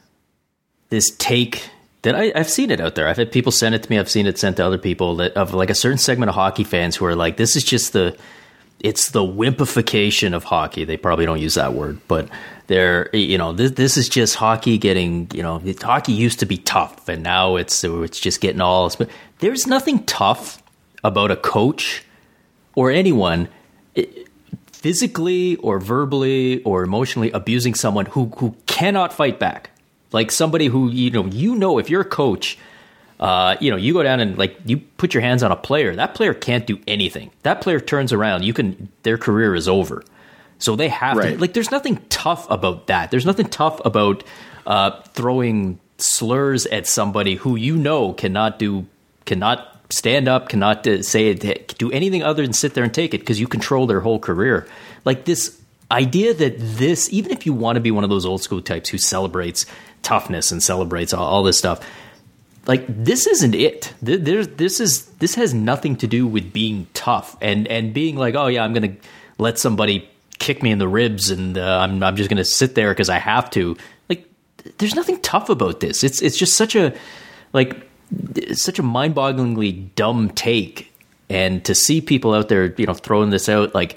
take that I've seen it out there. I've had people send it to me. I've seen it sent to other people of like a certain segment of hockey fans who are like, this is just it's the wimpification of hockey. They probably don't use that word, but this is just hockey getting, hockey used to be tough and now it's just getting all. There's nothing tough about a coach or anyone physically or verbally or emotionally abusing someone who cannot fight back. Like somebody who, if you're a coach, you go down and like you put your hands on a player, that player can't do anything. That player turns around, their career is over. So they have to, like, there's nothing tough about that. There's nothing tough about throwing slurs at somebody who cannot stand up, cannot do anything other than sit there and take it because you control their whole career. Like this idea that even if you want to be one of those old school types who celebrates toughness and celebrates all this stuff, like this isn't it. This has nothing to do with being tough and being like, oh yeah, I'm going to let somebody kick me in the ribs and I'm just going to sit there because I have to. Like, there's nothing tough about this. It's just such a mind-bogglingly dumb take. And to see people out there, throwing this out, like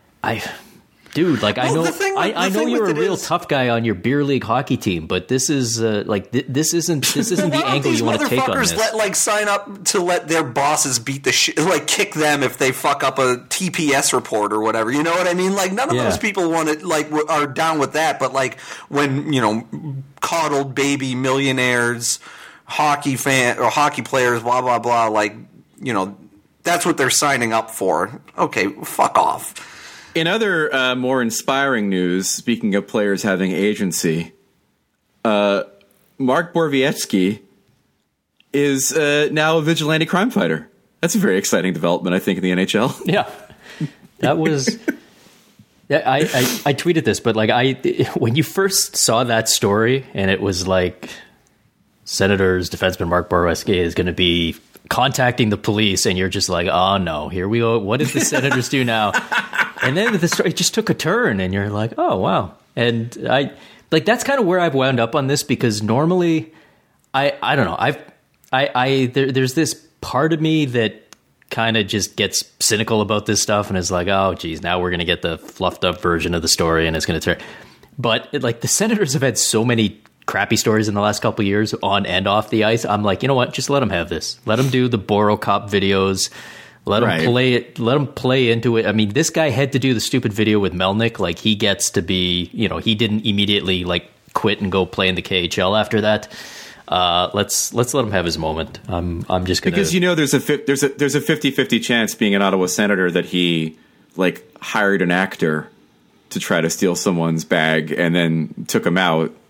I know you're a real tough guy on your beer league hockey team, but this is this isn't the angle you want to take on this. Sign up to let their bosses beat the shit, kick them if they fuck up a TPS report or whatever. You know what I mean? Like none of those people want to are down with that. But like when coddled baby millionaires, hockey fan or hockey players, blah blah blah, that's what they're signing up for. Okay, fuck off. In other more inspiring news, speaking of players having agency, Mark Borowiecki is now a vigilante crime fighter. That's a very exciting development, I think, in the NHL. Yeah, that was. I tweeted this, but when you first saw that story, and it was like Senators defenseman Mark Borowiecki is going to be contacting the police, and you're just like, oh no, here we go. What did the Senators do now? And then the story just took a turn, and you're like, oh wow. And that's kind of where I've wound up on this, because normally I don't know. There's this part of me that kind of just gets cynical about this stuff and is like, oh geez, now we're going to get the fluffed up version of the story and it's going to turn. But the Senators have had so many crappy stories in the last couple of years on and off the ice. I'm like, you know what? Just let them have this. Let them do the Boro Cop videos. Let him play it. Let him play into it. I mean, this guy had to do the stupid video with Melnyk. Like, he gets to be, he didn't immediately quit and go play in the KHL after that. Let's let him have his moment. I'm just gonna, because there's a 50-50 chance, being an Ottawa Senator, that he hired an actor to try to steal someone's bag and then took him out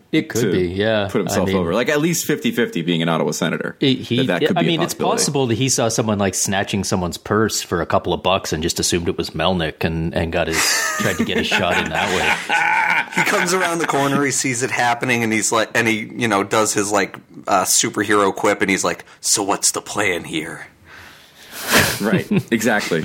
It could be, yeah. Put himself over. Like at least 50-50 being an Ottawa Senator. That could be a it's possible that he saw someone like snatching someone's purse for a couple of bucks and just assumed it was Melnick and tried to get a shot in that way. He comes around the corner, he sees it happening, and he's like, and he, does his like superhero quip, and he's like, "So what's the plan here?" Right, exactly.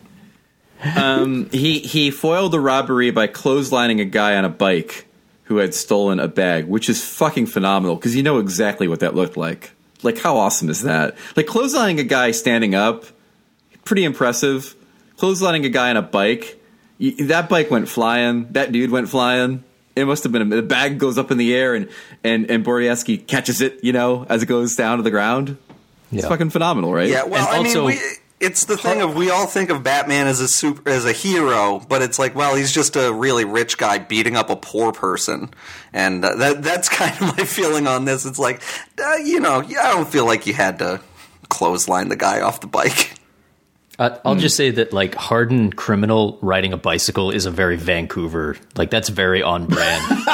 He foiled the robbery by clotheslining a guy on a bike who had stolen a bag, which is fucking phenomenal because you know exactly what that looked like. Like, how awesome is that? Like, clotheslining a guy standing up, pretty impressive. Clotheslining a guy on a bike, that bike went flying. That dude went flying. It must have been the bag goes up in the air and Borieski catches it, as it goes down to the ground. It's fucking phenomenal, right? Yeah, well, and also, it's the thing of we all think of Batman as a hero, but it's like, well, he's just a really rich guy beating up a poor person, and that's kind of my feeling on this. It's like, I don't feel like you had to clothesline the guy off the bike. I'll just say that like hardened criminal riding a bicycle is a very Vancouver, like that's very on brand.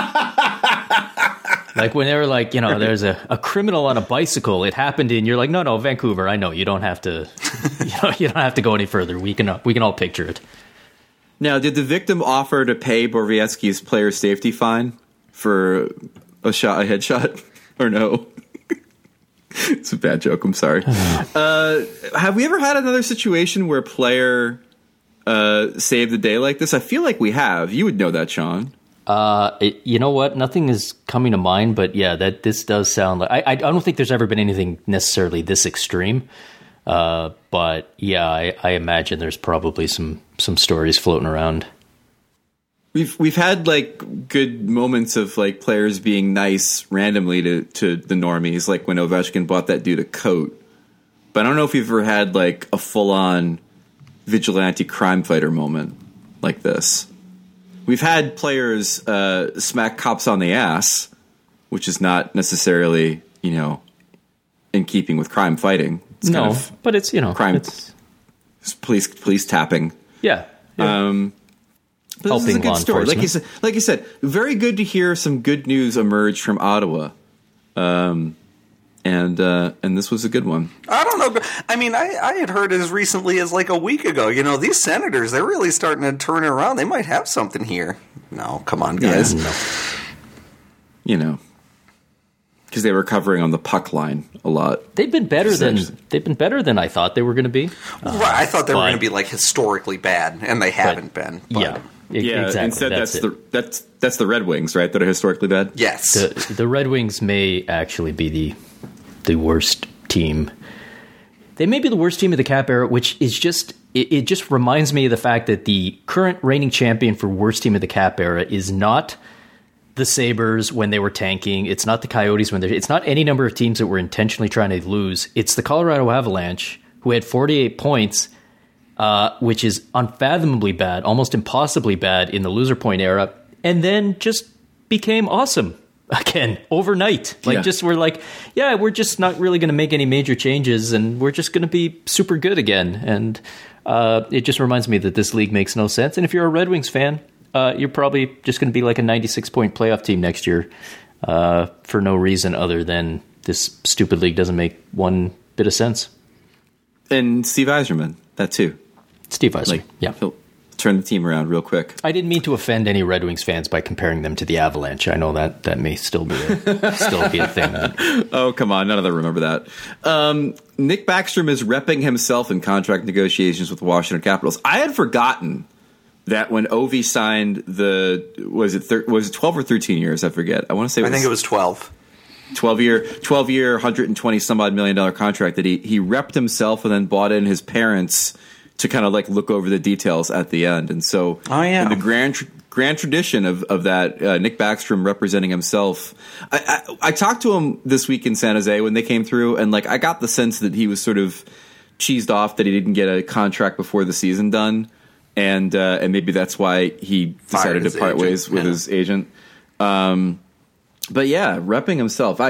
Like when they were like, there's a criminal on a bicycle. It happened you're like, no, Vancouver. I know you don't have to, you don't have to go any further. We can all picture it. Now, did the victim offer to pay Borieski's player safety fine for a headshot, or no? It's a bad joke. I'm sorry. Have we ever had another situation where a player saved the day like this? I feel like we have. You would know that, Sean. You know what? Nothing is coming to mind, but yeah, this does sound like I don't think there's ever been anything necessarily this extreme. But yeah, I imagine there's probably some stories floating around. We've had like good moments of like players being nice randomly to the normies, like when Ovechkin bought that dude a coat. But I don't know if we've ever had like a full on vigilante crime fighter moment like this. We've had players smack cops on the ass, which is not necessarily, in keeping with crime fighting. It's no, but it's, crime. It's police tapping. Yeah. But this is a good story. Like you said, very good to hear some good news emerge from Ottawa. And this was a good one. I don't know. I mean, I had heard as recently as like a week ago, these Senators, they're really starting to turn it around. They might have something here. No, come on, guys. Yeah, no. Because they were covering on the puck line a lot. They've been better than I thought they were going to be. Right, I thought they were going to be like historically bad, and they haven't been. But. Yeah, exactly. Instead, that's the Red Wings, right? That are historically bad. Yes, the Red Wings may actually be the worst team. They may be the worst team of the Cap era, which is just it just reminds me of the fact that the current reigning champion for worst team of the Cap era is not the Sabres when they were tanking. It's not the Coyotes it's not any number of teams that were intentionally trying to lose. It's the Colorado Avalanche, who had 48 points, which is unfathomably bad, almost impossibly bad in the loser point era, and then just became awesome again overnight. We're like, yeah, we're just not really going to make any major changes, and we're just going to be super good again. And it just reminds me that this league makes no sense. And if you're a Red Wings fan, you're probably just going to be like a 96-point playoff team next year for no reason other than this stupid league doesn't make one bit of sense. And Steve Yzerman, that too. Steve Yzerman, yeah. He'll turn the team around real quick. I didn't mean to offend any Red Wings fans by comparing them to the Avalanche. I know that may still be a thing. Oh, come on. None of them remember that. Nick Backstrom is repping himself in contract negotiations with the Washington Capitals. I had forgotten that when Ovi signed was it 12 or 13 years? I forget. I think it was 12. 12-year, $120 some odd million contract that he repped himself and then bought in his parents to kind of like look over the details at the end. And so in the grand tradition of that, Nick Backstrom representing himself, I talked to him this week in San Jose when they came through, and like I got the sense that he was sort of cheesed off that he didn't get a contract before the season done. And maybe that's why he decided to part ways with his agent. But yeah, repping himself.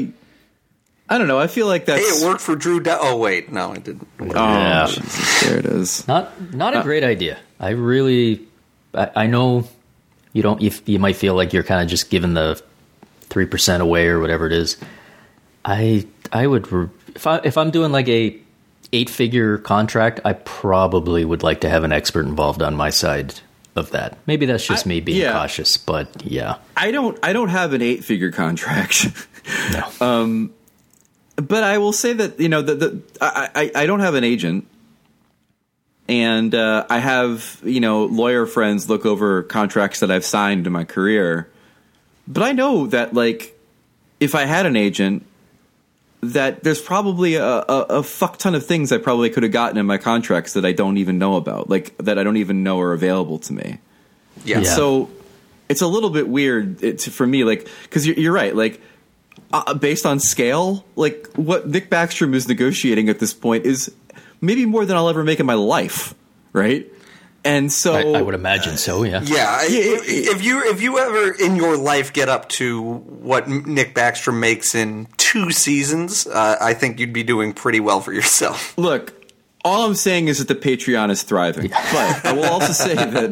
I don't know. I feel like that's... Hey, it worked for Drew... Oh, wait. No, it didn't. Oh, yeah. Jesus, there it is. Not a great idea. I really... I know you don't... You might feel like you're kind of just giving the 3% away or whatever it is. I would if I'm doing like a 8-figure contract, I probably would like to have an expert involved on my side of that. Maybe that's just me being cautious, but yeah. I don't have an 8-figure contract. No. But I will say that, you know, I don't have an agent, and I have, you know, lawyer friends look over contracts that I've signed in my career. But I know that, like, if I had an agent, that there's probably a fuck ton of things I probably could have gotten in my contracts that I don't even know about, like that I don't even know are available to me. Yeah. So it's a little bit weird for me, like, because you're right, like, based on scale, like what Nick Backstrom is negotiating at this point is maybe more than I'll ever make in my life, right? And so I would imagine so, yeah. Yeah, if you ever in your life get up to what Nick Backstrom makes in 2 seasons, I think you'd be doing pretty well for yourself. Look, all I'm saying is that the Patreon is thriving. But I will also say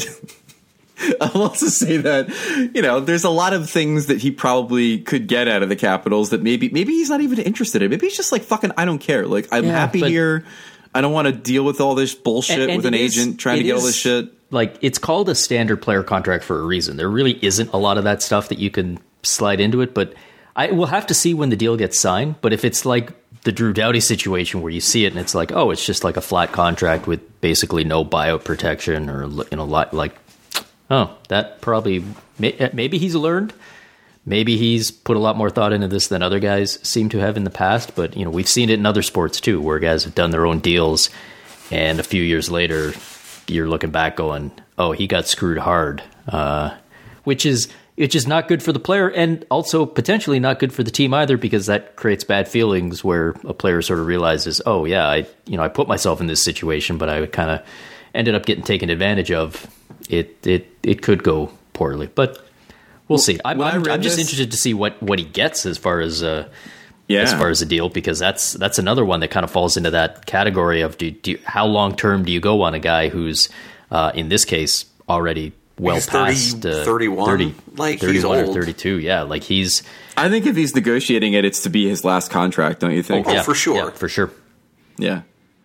that you know, there's a lot of things that he probably could get out of the Capitals that maybe he's not even interested in. Maybe he's just like, fucking, I don't care. Like, I'm happy here. I don't want to deal with all this bullshit with an agent trying to get all this shit. Like, it's called a standard player contract for a reason. There really isn't a lot of that stuff that you can slide into it, but I will have to see when the deal gets signed. But if it's like the Drew Doughty situation where you see it and it's like, oh, it's just like a flat contract with basically no buyout protection, or, you know, like, oh, that probably, maybe he's learned. Maybe he's put a lot more thought into this than other guys seem to have in the past. But, you know, we've seen it in other sports too, where guys have done their own deals, and a few years later, you're looking back going, oh, he got screwed hard, which is not good for the player, and also potentially not good for the team either, because that creates bad feelings where a player sort of realizes, oh yeah, I put myself in this situation, but I kind of ended up getting taken advantage of. It could go poorly, but we'll see. I'm just interested to see what he gets as far as a deal, because that's another one that kind of falls into that category of how long term do you go on a guy who's in this case already well past 31, 30, like 31 he's or old. 32. Yeah, like he's. I think if he's negotiating it, it's to be his last contract. Don't you think? Oh, for sure. Yeah, for sure. Yeah.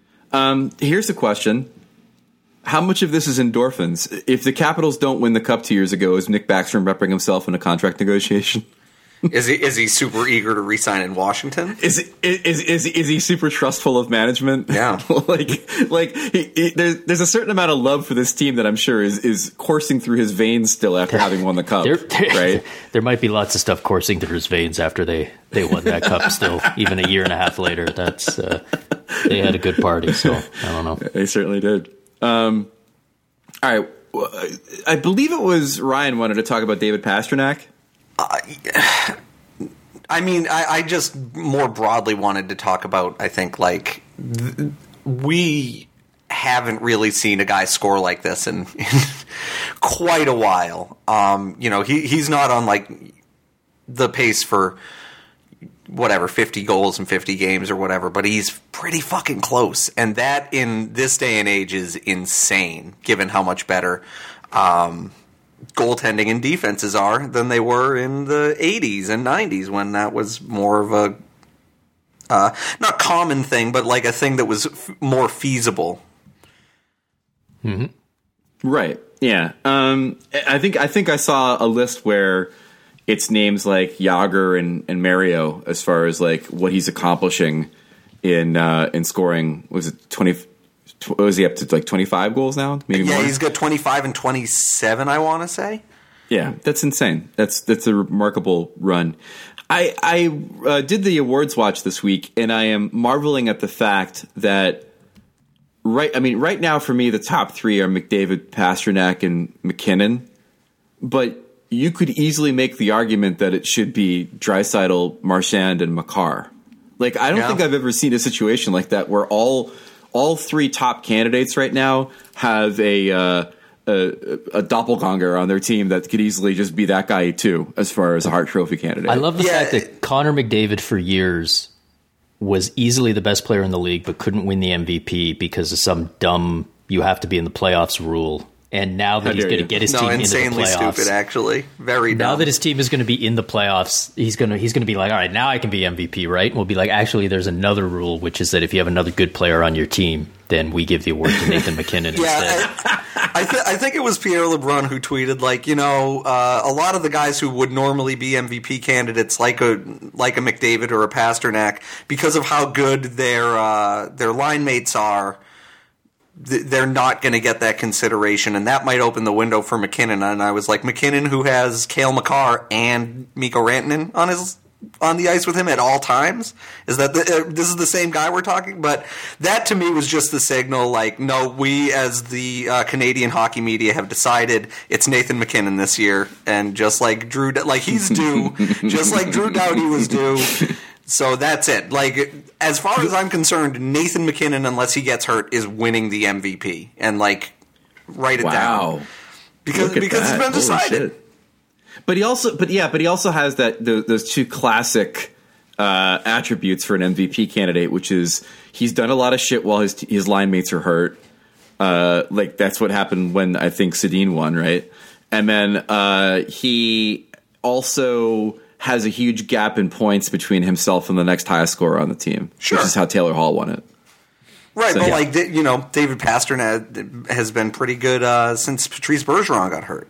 Here's a question. How much of this is endorphins? If the Capitals don't win the Cup 2 years ago, is Nick Backstrom repping himself in a contract negotiation? Is he super eager to re-sign in Washington? Is he super trustful of management? Yeah. There's a certain amount of love for this team that I'm sure is coursing through his veins still after having won the Cup, right? There might be lots of stuff coursing through his veins after they won that Cup still, even a year and a half later. That's they had a good party, so I don't know. They certainly did. All right. I believe it was Ryan wanted to talk about David Pastrnak. I mean, I just more broadly wanted to talk about, I think, like, we haven't really seen a guy score like this in quite a while. You know, he's not on, like, the pace for whatever, 50 goals in 50 games or whatever, but he's pretty fucking close. And that in this day and age is insane, given how much better goaltending and defenses are than they were in the 80s and 90s, when that was more of a not common thing, but like a thing that was more feasible. Mm-hmm. Right. Yeah. I think I saw a list where it's names like Jágr and Mario as far as like what he's accomplishing in scoring. Was it 20? Was he up to like 25 goals now? Maybe more. Yeah, he's got 25 and 27. I want to say. Yeah, that's insane. That's a remarkable run. I did the awards watch this week, and I am marveling at the fact that right now for me the top three are McDavid, Pastrnak, and McKinnon, but you could easily make the argument that it should be Draisaitl, Marchand, and Makar. Like, I don't think I've ever seen a situation like that where all three top candidates right now have a doppelganger on their team that could easily just be that guy too, as far as a Hart Trophy candidate. I love the fact that Connor McDavid for years was easily the best player in the league, but couldn't win the MVP because of some dumb "you have to be in the playoffs" rule And now that he's going to get his team into the insanely playoffs, stupid, actually. Very dumb. now that his team is going to be in the playoffs, he's going to be like, all right, now I can be MVP, right? And we'll be like, actually, there's another rule, which is that if you have another good player on your team, then we give the award to Nathan McKinnon instead. I think it was Pierre LeBrun who tweeted, like, a lot of the guys who would normally be MVP candidates, like a McDavid or a Pasternak, because of how good their line mates are, they're not going to get that consideration, and that might open the window for McKinnon. And I was like, McKinnon, who has Cale Makar and Mikko Rantanen on the ice with him at all times, is that this is the same guy we're talking? But that to me was just the signal, like, no, we as the Canadian hockey media have decided it's Nathan McKinnon this year, and just like Drew, like he's due, just like Drew Doughty was due. So that's it. Like, as far as I'm concerned, Nathan McKinnon, unless he gets hurt, is winning the MVP. And, like, write it down. Because it's been decided. But he also has those two classic attributes for an MVP candidate, which is he's done a lot of shit while his line mates are hurt. Like, that's what happened when I think Sedin won, right? And then he also has a huge gap in points between himself and the next highest scorer on the team. Sure. Which is how Taylor Hall won it. Right, so, but David Pastrnak has been pretty good since Patrice Bergeron got hurt.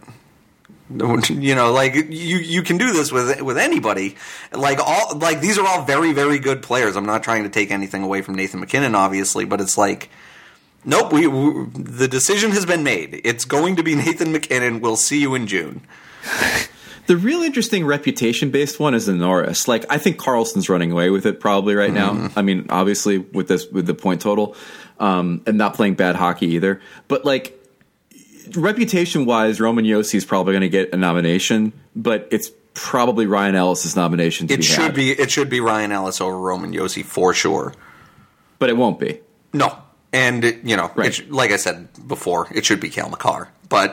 Like you can do this with anybody. Like these are all very, very good players. I'm not trying to take anything away from Nathan McKinnon, obviously, but it's like, nope, the decision has been made. It's going to be Nathan McKinnon. We'll see you in June. The real interesting reputation-based one is the Norris. Like, I think Carlson's running away with it probably right now. I mean, obviously with the point total, and not playing bad hockey either. But like, reputation-wise, Roman Josi is probably going to get a nomination, but it's probably Ryan Ellis' nomination. It should be Ryan Ellis over Roman Josi for sure, but it won't be. No, and right. Like I said before, it should be Cale Makar, but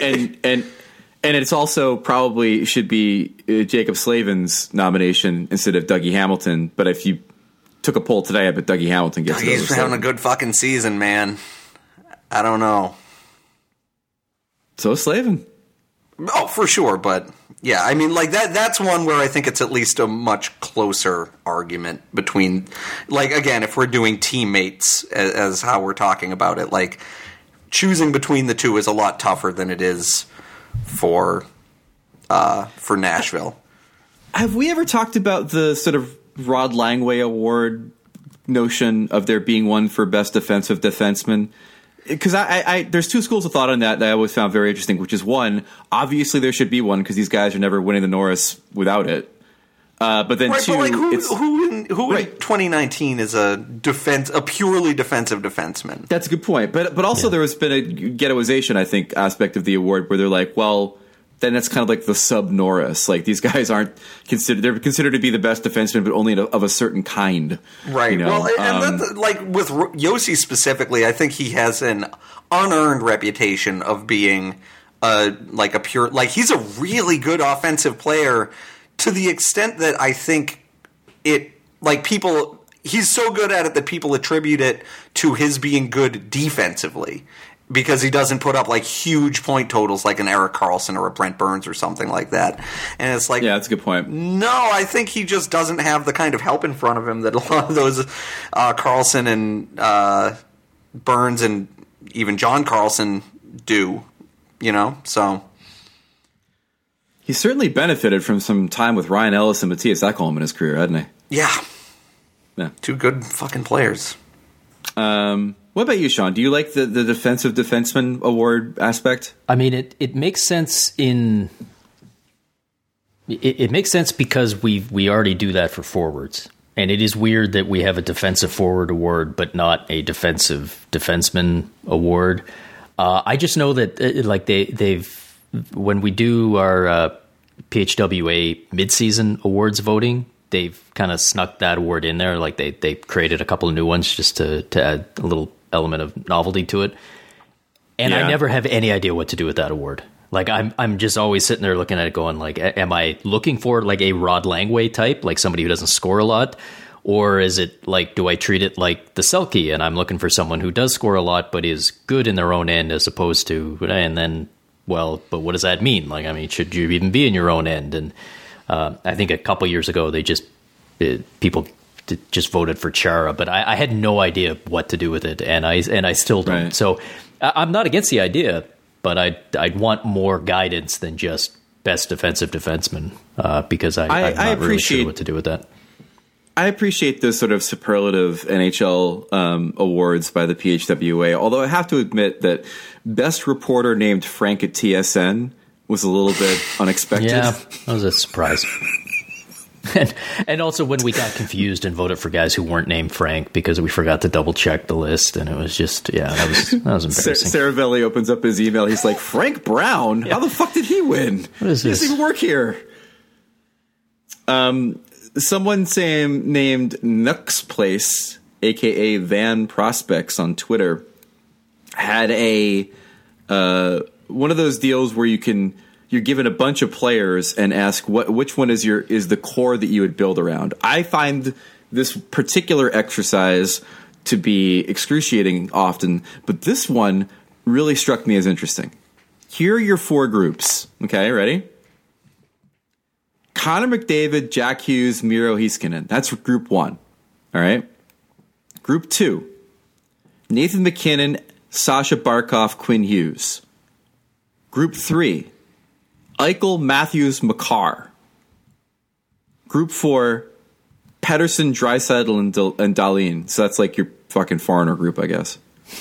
And it's also probably should be Jacob Slavin's nomination instead of Dougie Hamilton. But if you took a poll today, I bet Dougie Hamilton gets it. He's having a good fucking season, man. I don't know. So is Slavin. Oh, for sure. But yeah, I mean, like that's one where I think it's at least a much closer argument between, like, again, if we're doing teammates as how we're talking about it, like choosing between the two is a lot tougher than it is for Nashville. Have we ever talked about the sort of Rod Langway Award notion of there being one for best defensive defenseman? Because I there's two schools of thought on that I always found very interesting, which is one, obviously there should be one because these guys are never winning the Norris without it. But then right, two, but like who right. in 2019 is a purely defensive defenseman? That's a good point. But also there has been a ghettoization, I think, aspect of the award where they're like, well, then that's kind of like the sub Norris. Like these guys aren't considered; they're considered to be the best defenseman, but only of a certain kind. Right. Well, and that's, like with Josi specifically, I think he has an unearned reputation of being he's a really good offensive player. To the extent that I think he's so good at it that people attribute it to his being good defensively because he doesn't put up like huge point totals like an Erik Karlsson or a Brent Burns or something like that. And it's like, yeah, that's a good point. No, I think he just doesn't have the kind of help in front of him that a lot of those Karlsson and Burns and even John Carlson do, so. He certainly benefited from some time with Ryan Ellis and Matthias Ekholm in his career, hadn't he? Yeah. Two good fucking players. What about you, Sean? Do you like the defensive defenseman award aspect? I mean, it makes sense it makes sense because we already do that for forwards. And it is weird that we have a defensive forward award, but not a defensive defenseman award. I just know that they've when we do our PHWA midseason awards voting, they've kind of snuck that award in there. Like they created a couple of new ones just to add a little element of novelty to it. And I never have any idea what to do with that award. Like I'm just always sitting there looking at it going like, am I looking for like a Rod Langway type, like somebody who doesn't score a lot? Or is it like, do I treat it like the Selke and I'm looking for someone who does score a lot but is good in their own end as opposed to, and then, well, but what does that mean? Like, I mean, should you even be in your own end? And I think a couple years ago, people just voted for Chara, but I had no idea what to do with it, and I still don't. Right. So I'm not against the idea, but I'd want more guidance than just best defensive defenseman, because I'm not really sure what to do with that. I appreciate the sort of superlative NHL awards by the PHWA, although I have to admit that best reporter named Frank at TSN was a little bit unexpected. Yeah, that was a surprise. And also when we got confused and voted for guys who weren't named Frank because we forgot to double check the list, and it was just, that was embarrassing. Saravelli opens up his email. He's like, Frank Brown? Yeah. How the fuck did he win? What is this? He doesn't even work here. Someone named Nux Place, a.k.a. Van Prospects on Twitter, had a one of those deals where you're given a bunch of players and ask which one is the core that you would build around. I find this particular exercise to be excruciating often, but this one really struck me as interesting. Here are your 4 groups. Okay, ready? Connor McDavid, Jack Hughes, Miro Heiskanen. That's group 1. All right. Group 2. Nathan McKinnon, Sasha Barkov, Quinn Hughes. Group 3. Eichel, Matthews, Makar. Group 4. Pettersson, Draisaitl, and Dahlin. So that's like your fucking foreigner group, I guess.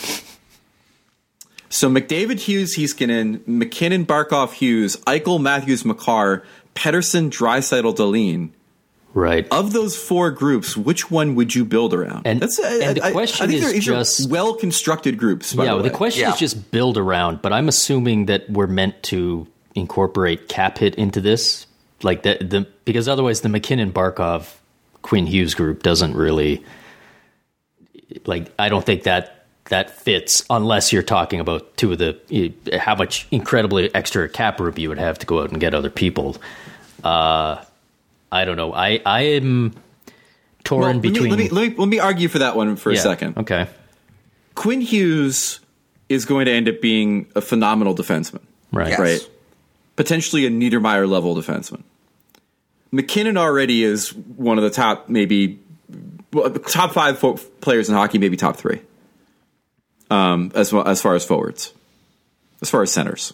So McDavid, Hughes, Heiskanen, McKinnon, Barkov, Hughes, Eichel, Matthews, Makar, Pettersson, Draisaitl, Dahlin. Right. Of those 4 groups, which one would you build around? And the question is just well-constructed groups. By the way. The question is just build around. But I'm assuming that we're meant to incorporate cap hit into this, like because otherwise the McKinnon, Barkov, Quinn Hughes group doesn't really, like, I don't think that fits unless you're talking about two of how much incredibly extra cap room you would have to go out and get other people. I don't know. I am torn between. Let me argue for that one for a second. Okay. Quinn Hughes is going to end up being a phenomenal defenseman. Right. Yes. Right. Potentially a Niedermeyer level defenseman. McKinnon already is one of the top 5 players in hockey, maybe top 3. As far as forwards, as far as centers.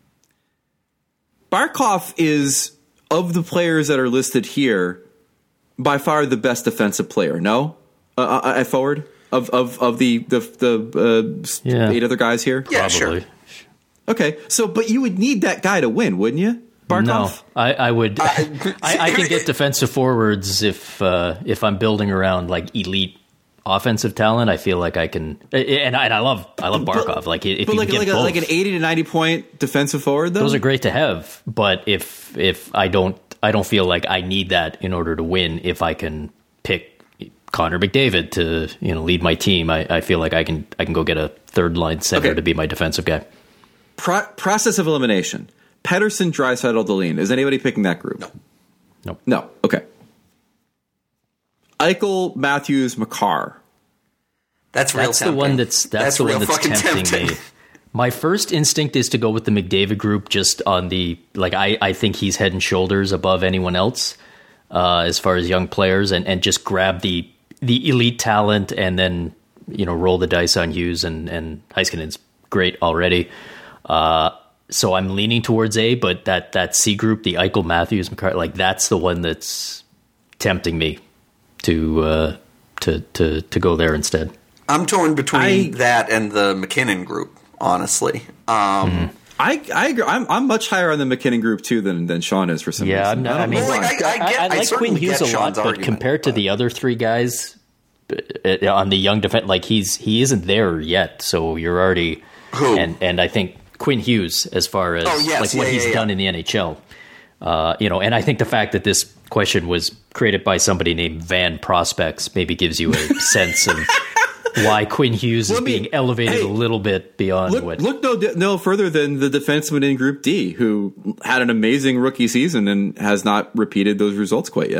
Barkov is, of the players that are listed here, by far the best defensive player. No, at forward of the 8 other guys here. Yeah, Probably. sure. Okay, but you would need that guy to win, wouldn't you, Barkov? No, I would. I can get defensive forwards if I'm building around like elite offensive talent. I feel like I can, and I love Barkov. Like if you like get both, like an 80 to 90 point defensive forward, though, those are great to have. But if I don't feel like I need that in order to win. If I can pick Connor McDavid to lead my team, I feel like I can go get a third line center to be my defensive guy. Process of elimination: Pettersson, Draisaitl, Dahlin. Is anybody picking that group? No. Okay. Eichel, Matthews, Makar. That's real tempting. The one that's the one that's tempting me. My first instinct is to go with the McDavid group, just on the I think he's head and shoulders above anyone else as far as young players, and just grab the elite talent and then roll the dice on Hughes and Heiskanen's great already. So I'm leaning towards A, but that C group, the Eichel, Matthews, Makar, that's the one that's tempting me to go there instead. I'm torn between that and the McKinnon group, honestly. I agree. I'm much higher on the McKinnon group too than Sean is for some reason. I'm not. I like Quinn Hughes a lot, but compared to the other 3 guys on the young defense, he isn't there yet. So you're already and I think Quinn Hughes, as far as what he's done in the NHL. And I think the fact that this question was created by somebody named Van Prospects maybe gives you a sense of why Quinn Hughes is being elevated a little bit beyond Look no further than the defenseman in Group D, who had an amazing rookie season and has not repeated those results quite yet.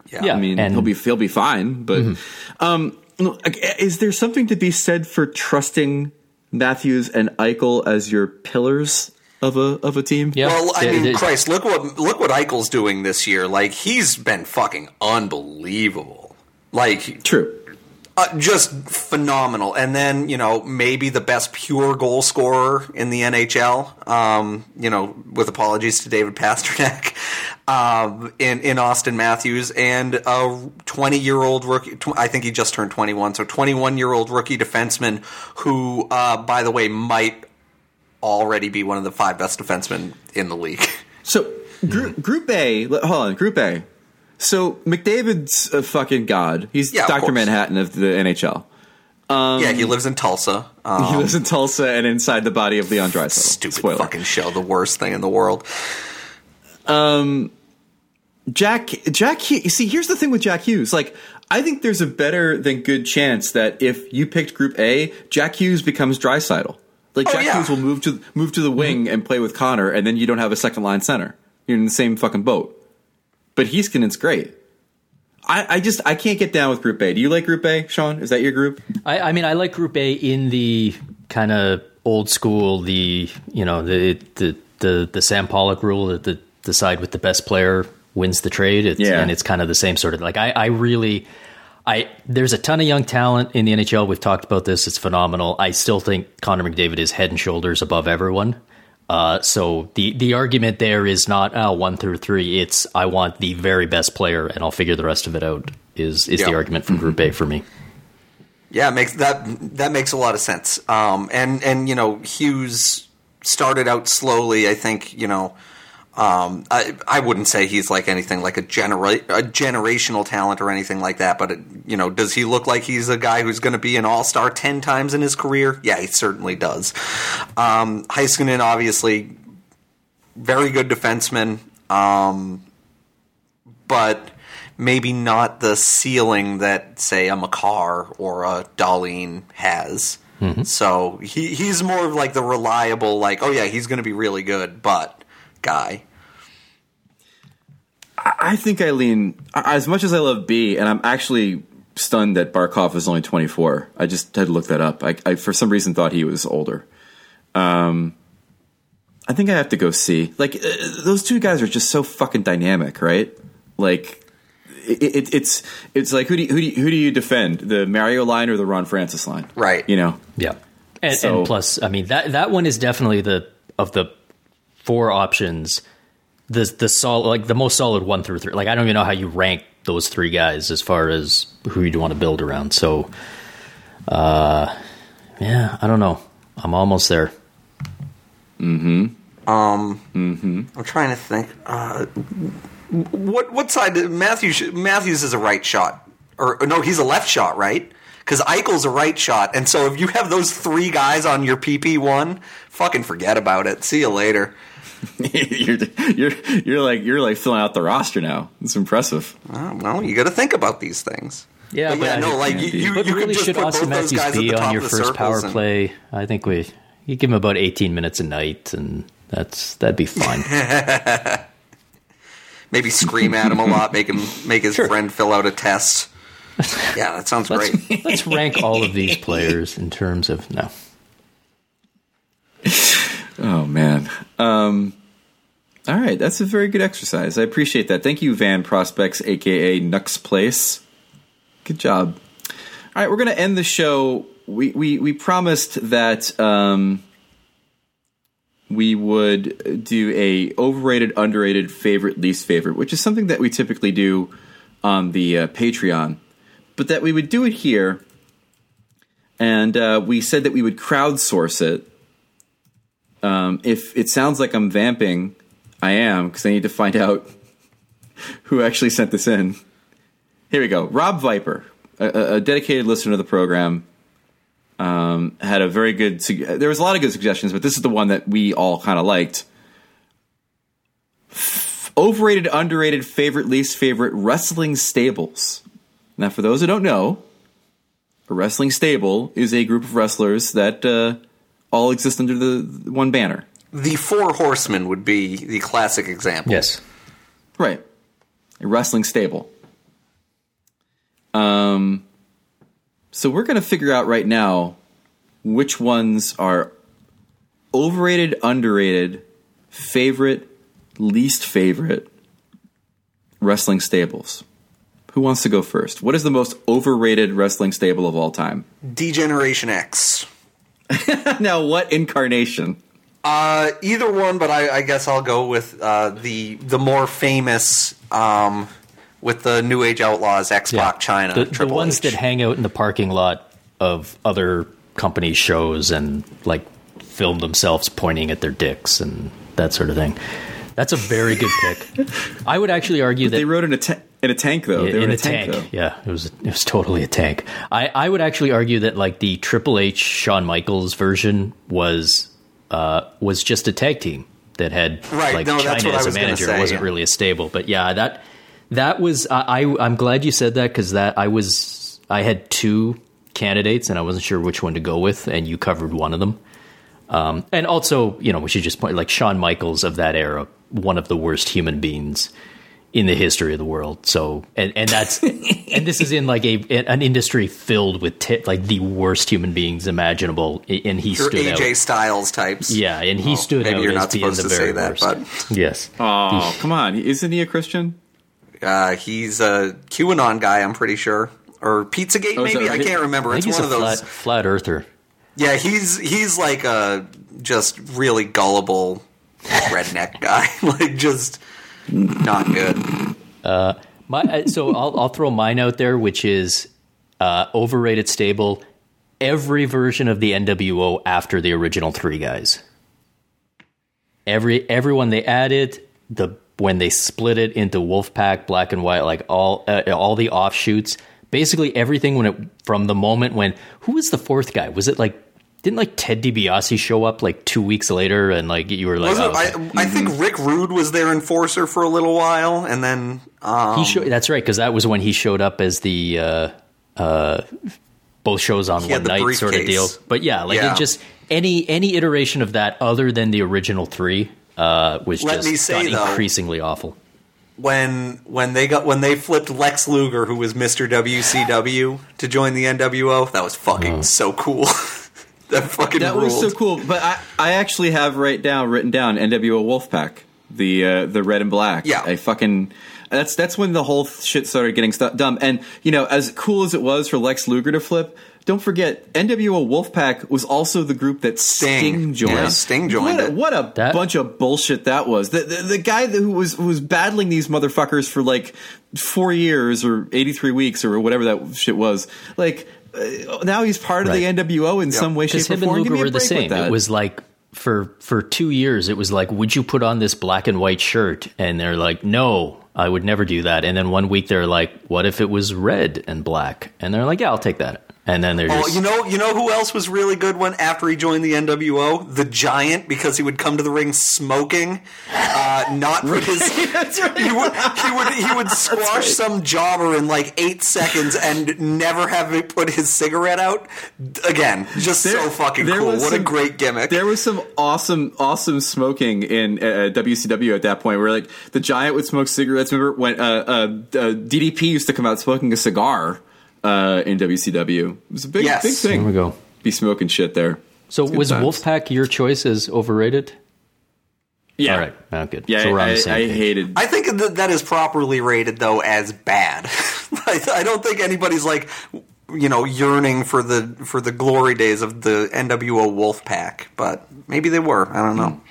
Yeah, I mean, and- he'll be fine. But is there something to be said for trusting Matthews and Eichel as your pillars of a team? Yeah. Well, I They- mean, Christ, look what Eichel's doing this year. Like, he's been fucking unbelievable. Like, True. just phenomenal. And then, maybe the best pure goal scorer in the NHL, with apologies to David Pasternak, in Austin Matthews, and a 20-year-old rookie, I think he just turned 21, so 21-year-old rookie defenseman who, by the way, might already be one of the 5 best defensemen in the league. So Group A, hold on, Group A. So McDavid's a fucking god. He's Yeah, of Dr. course. Manhattan of the NHL. Yeah, he lives in Tulsa. He lives in Tulsa and inside the body of Leon Draisaitl. Stupid Spoiler. fucking show, the worst thing in the world. Jack Hughes. See, here's the thing with Jack Hughes. Like, I think there's a better than good chance that if you picked Group A, Jack Hughes becomes Draisaitl. Like, Jack yeah. Hughes will move to the wing and play with Connor, and then you don't have a second line center. You're in the same fucking boat. But Heiskanen's great. I can't get down with Group A. Do you like Group A, Sean? Is that your group? I mean, I like Group A in the kind of old school, the Sam Pollock rule that the side with the best player wins the trade. And it's kind of the same sort of like there's a ton of young talent in the NHL. We've talked about this. It's phenomenal. I still think Connor McDavid is head and shoulders above everyone. So the argument there is not 1 through 3. It's I want the very best player and I'll figure the rest of it out is the argument from Group A for me. Yeah, that makes a lot of sense. And Hughes started out slowly. I think I wouldn't say he's like anything like a generational talent or anything like that. But does he look like he's a guy who's going to be an all-star 10 times in his career? Yeah, he certainly does. Heiskanen, obviously, very good defenseman, but maybe not the ceiling that, say, a Makar or a Dahlin has. Mm-hmm. So he's more of like the reliable, like, oh yeah, he's going to be really good, but guy. I think I lean, as much as I love B, and I'm actually stunned that Barkov is only 24. I just had to look that up. I for some reason thought he was older. I think I have to go C. Like, those two guys are just so fucking dynamic, right? Like, it's like who do you defend, the Mario line or the Ron Francis line? Right. Yeah. And plus, I mean, that one is definitely of the 4 options, the solid, like the most solid 1 through 3. Like, I don't even know how you rank those 3 guys as far as who you'd want to build around. So, I don't know. I'm almost there. I'm trying to think. What side? Matthews is a right shot, or no, he's a left shot, right? Because Eichel's a right shot, and so if you have those 3 guys on your PP1, fucking forget about it. See you later. you're like filling out the roster now. It's impressive. Well, you got to think about these things. Yeah, but you but could really just should put Austin both those Matthews guys at be the top on your of the first power circles play? I think you give him about 18 minutes a night, and that'd be fine. Maybe scream at him a lot, make his friend fill out a test. Yeah, that sounds great. Let's rank all of these players in terms of no. Oh man. All right, that's a very good exercise. I appreciate that. Thank you, Van Prospects, aka Nux Place. Good job. All right, we're going to end the show. We promised that we would do a overrated, underrated, favorite, least favorite, which is something that we typically do on the Patreon, but that we would do it here. And we said that we would crowdsource it. If it sounds like I'm vamping, I am, because I need to find out who actually sent this in. Here we go. Rob Viper, a dedicated listener to the program, had a very good... There was a lot of good suggestions, but this is the one that we all kind of liked. Overrated, underrated, favorite, least favorite, wrestling stables. Now, for those who don't know, a wrestling stable is a group of wrestlers that all exist under the one banner. The Four Horsemen would be the classic example. Yes. Right. A wrestling stable. So we're going to figure out right now which ones are overrated, underrated, favorite, least favorite wrestling stables. Who wants to go first? What is the most overrated wrestling stable of all time? D-Generation X. Now, what incarnation? Either one, but I guess I'll go with the more famous with the New Age Outlaws, X-Pac, China, the Triple ones H. that hang out in the parking lot of other companies' shows and like film themselves pointing at their dicks and that sort of thing. That's a very good pick. I would actually argue that they rode in a tank, though. They were in a tank. though. Yeah, it was totally a tank. I would actually argue that like the Triple H Shawn Michaels version was just a tag team that had like China as a manager. It wasn't really a stable, but yeah, that was. I'm glad you said that because I had two candidates and I wasn't sure which one to go with, and you covered one of them. And also, we should just point like Shawn Michaels of that era, one of the worst human beings in the history of the world. So, and that's, and this is in like an industry filled with like the worst human beings imaginable. And he stood AJ out. AJ Styles types. Yeah. And he stood out you're as not being supposed the to very say that, worst. but Yes. Oh, come on. Isn't he a Christian? he's a QAnon guy, I'm pretty sure. Or Pizzagate, Oh, maybe? so I can't remember. I It's think he's one of a those. flat earther. Yeah, he's like a just really gullible redneck guy. Like, just not good. So I'll throw mine out there, which is overrated stable. Every version of the NWO after the original three guys. Everyone they added, when they split it into Wolfpack, Black and White, like all the offshoots, basically everything from the moment when who was the fourth guy? Was it like didn't like Ted DiBiase show up like 2 weeks later and like you were like I think Rick Rude was their enforcer for a little while, and then that's right, because that was when he showed up as the both shows on one night sort of deal. But yeah, like it just any iteration of that other than the original three was increasingly awful. When they flipped Lex Luger, who was Mr. WCW, to join the NWO, that was fucking so cool. That was so cool. But I actually have written down NWO Wolfpack, the red and black. Yeah, that's when the whole shit started getting dumb. And as cool as it was for Lex Luger to flip, don't forget NWO Wolfpack was also the group that Sting joined. Yeah, Sting joined. What a bunch of bullshit that was. The guy who was battling these motherfuckers for like 4 years or 83 weeks or whatever that shit was. Like now he's part of the NWO in some way, shape, or form. Him and Luger were the same. It was like for 2 years, it was like, would you put on this black and white shirt? And they're like, no, I would never do that. And then 1 week they're like, what if it was red and black? And they're like, yeah, I'll take that. And then they're just... you know who else was really good after he joined the NWO? The Giant, because he would come to the ring smoking, not put his... That's right. He would squash some jobber in like 8 seconds and never have him put his cigarette out. Again, just so fucking cool. What a great gimmick. There was some awesome smoking in WCW at that point, where like the Giant would smoke cigarettes. Remember when DDP used to come out smoking a cigar in WCW? It was a big thing. There we go. Be smoking shit there. So was Wolfpack your choice as overrated? Yeah. All right. Oh, good. Yeah, so I hated... I think that is properly rated, though, as bad. I don't think anybody's like, yearning for the glory days of the NWO Wolfpack, but maybe they were. I don't know.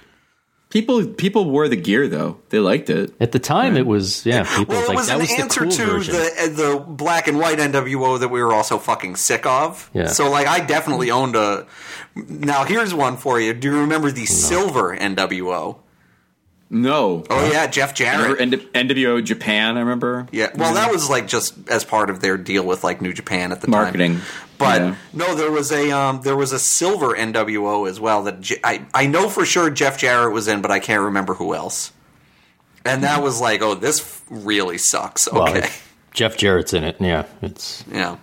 People wore the gear though; they liked it at the time. It was people well, it like was that was an the answer cool to version. the black and white NWO that we were also fucking sick of. Yeah. So like, I definitely owned a. Now here's one for you. Do you remember the silver NWO? No. Oh yeah, Jeff Jarrett. NWO Japan, I remember. Yeah, well, that was like just as part of their deal with like New Japan at the marketing. time. But no, there was a silver NWO as well that I know for sure Jeff Jarrett was in, but I can't remember who else. And that was like, oh, this really sucks. Okay, well, Jeff Jarrett's in it. Yeah, it's yeah.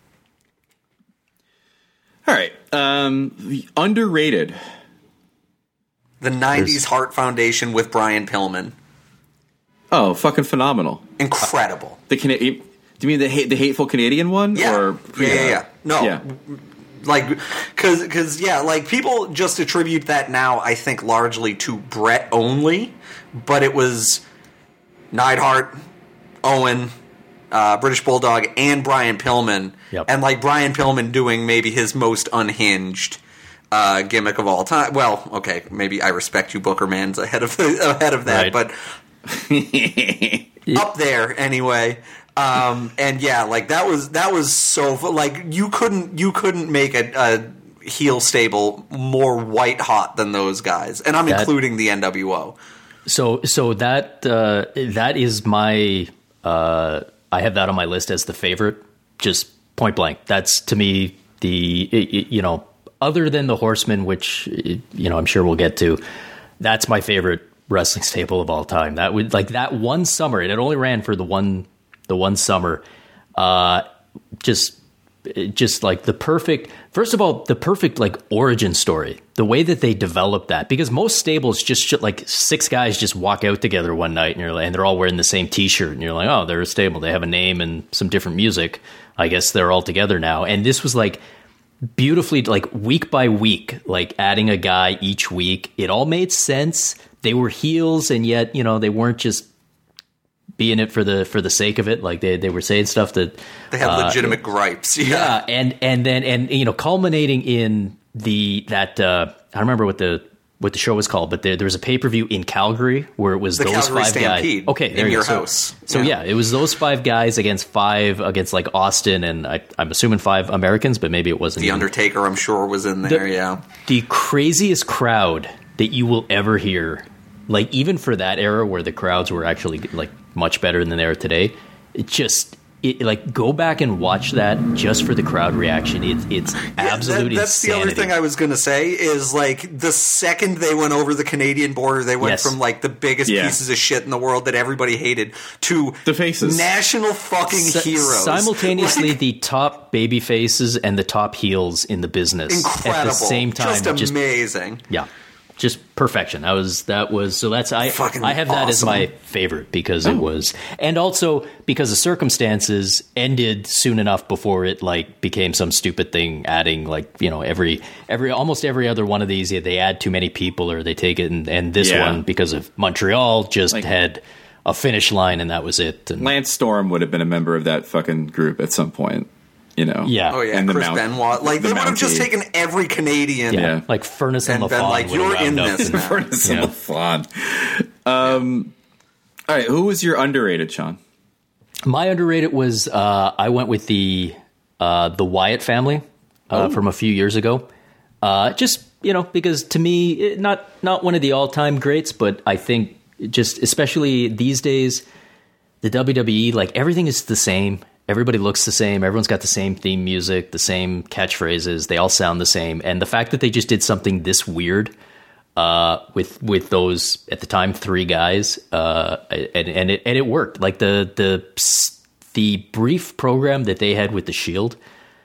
All right, underrated. The 90s Heart Foundation with Brian Pillman. Oh, fucking phenomenal. Incredible. The Do you mean the hateful Canadian one? Yeah. Or Yeah. No. Yeah. Like, because like people just attribute that now, I think, largely to Brett only, but it was Neidhart, Owen, British Bulldog, and Brian Pillman, and like Brian Pillman doing maybe his most unhinged gimmick of all time. Well, okay, maybe I Respect You, Booker Man's ahead of that, but up there anyway. And yeah, like that was so like you couldn't make a heel stable more white hot than those guys, and I'm including the NWO. So that is my I have that on my list as the favorite, just point blank. That's to me other than the Horsemen, which I'm sure we'll get to. That's my favorite wrestling stable of all time. That would like that one summer, and it only ran for the one summer. Just like the perfect, first of all, the perfect like origin story, the way that they developed that, because most stables just like 6 guys just walk out together one night and they're all wearing the same t-shirt and you're like, oh, they're a stable. They have a name and some different music. I guess they're all together now. And this was like beautifully, like week by week, like adding a guy each week. It all made sense. They were heels and yet, they weren't just being it for the sake of it. Like they were saying stuff that they had legitimate gripes. Yeah. And then culminating in I don't remember what the show was called, but there was a pay-per-view in Calgary where it was the those Calgary 5 Stampede guys. Okay, there in you your go. house. So yeah, it was those 5 guys against like Austin and I'm assuming 5 Americans, but maybe it wasn't. The Undertaker, I'm sure, was in there. The craziest crowd that you will ever hear. Like even for that era where the crowds were actually like much better than they are today, like go back and watch that just for the crowd reaction. It's absolutely that's insanity. The other thing I was going to say is like the second they went over the Canadian border, they went from like the biggest pieces of shit in the world that everybody hated to the faces, national fucking heroes. Simultaneously, the top baby faces and the top heels in the business incredible at the same time. Just amazing. Yeah. Just perfection. I have that as my favorite because it was, and also because the circumstances ended soon enough before it like became some stupid thing. Adding like almost every other one of these, they add too many people or they take it, and this one because of Montreal just had a finish line and that was it. And Lance Storm would have been a member of that fucking group at some point. Yeah. Oh yeah, and Chris Benoit. Like they would have just taken every Canadian, like Furnace and LaFon, been like, "You're in this now." Furnace and LaFon. All right, who was your underrated, Sean? My underrated was I went with the Wyatt family from a few years ago. Just because to me, not one of the all time greats, but I think just especially these days, the WWE, like everything is the same. Everybody looks the same. Everyone's got the same theme music, the same catchphrases. They all sound the same. And the fact that they just did something this weird with those at the time 3 guys, and it worked. Like the brief program that they had with the Shield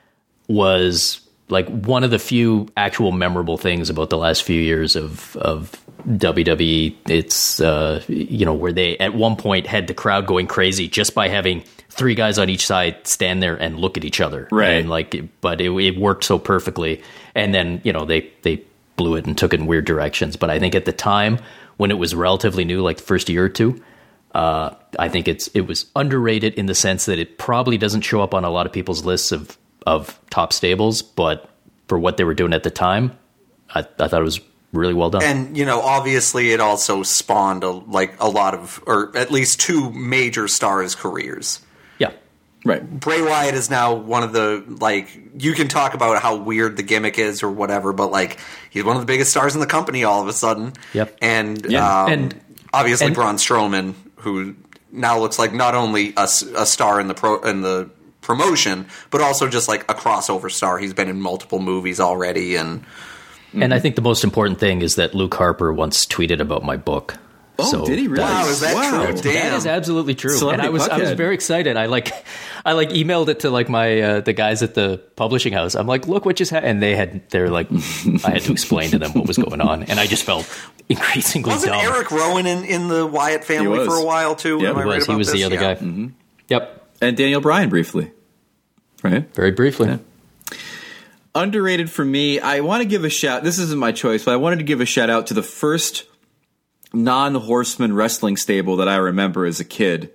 was like one of the few actual memorable things about the last few years of WWE. It's where they at one point had the crowd going crazy just by having 3 guys on each side stand there and look at each other. Right. And but it worked so perfectly. And then, they blew it and took it in weird directions. But I think at the time when it was relatively new, like the first year or 2, I think it was underrated in the sense that it probably doesn't show up on a lot of people's lists of top stables. But for what they were doing at the time, I thought it was really well done. And, obviously it also spawned a lot of, or at least 2 major stars' careers. Yeah. Right. Bray Wyatt is now one of the, you can talk about how weird the gimmick is or whatever, but, he's one of the biggest stars in the company all of a sudden. Yep. And, obviously Braun Strowman, who now looks like not only a star in the promotion, but also just, a crossover star. He's been in multiple movies already, and I think the most important thing is that Luke Harper once tweeted about my book. Oh, so did he really? Wow, is that true? Damn. That is absolutely true. Celebrity and I was very excited. I emailed it to my the guys at the publishing house. I'm like, look what just happened. And they're like, I had to explain to them what was going on, and I just felt increasingly Wasn't dumb. Eric Rowan in the Wyatt family for a while too? Yeah, Am I right about he was this? the other guy. Mm-hmm. Yep. And Daniel Bryan briefly. Right? Very briefly. Yeah. Underrated for me, I want to give a shout. This isn't my choice, but I wanted to give a shout out to the first non-horseman wrestling stable that I remember as a kid.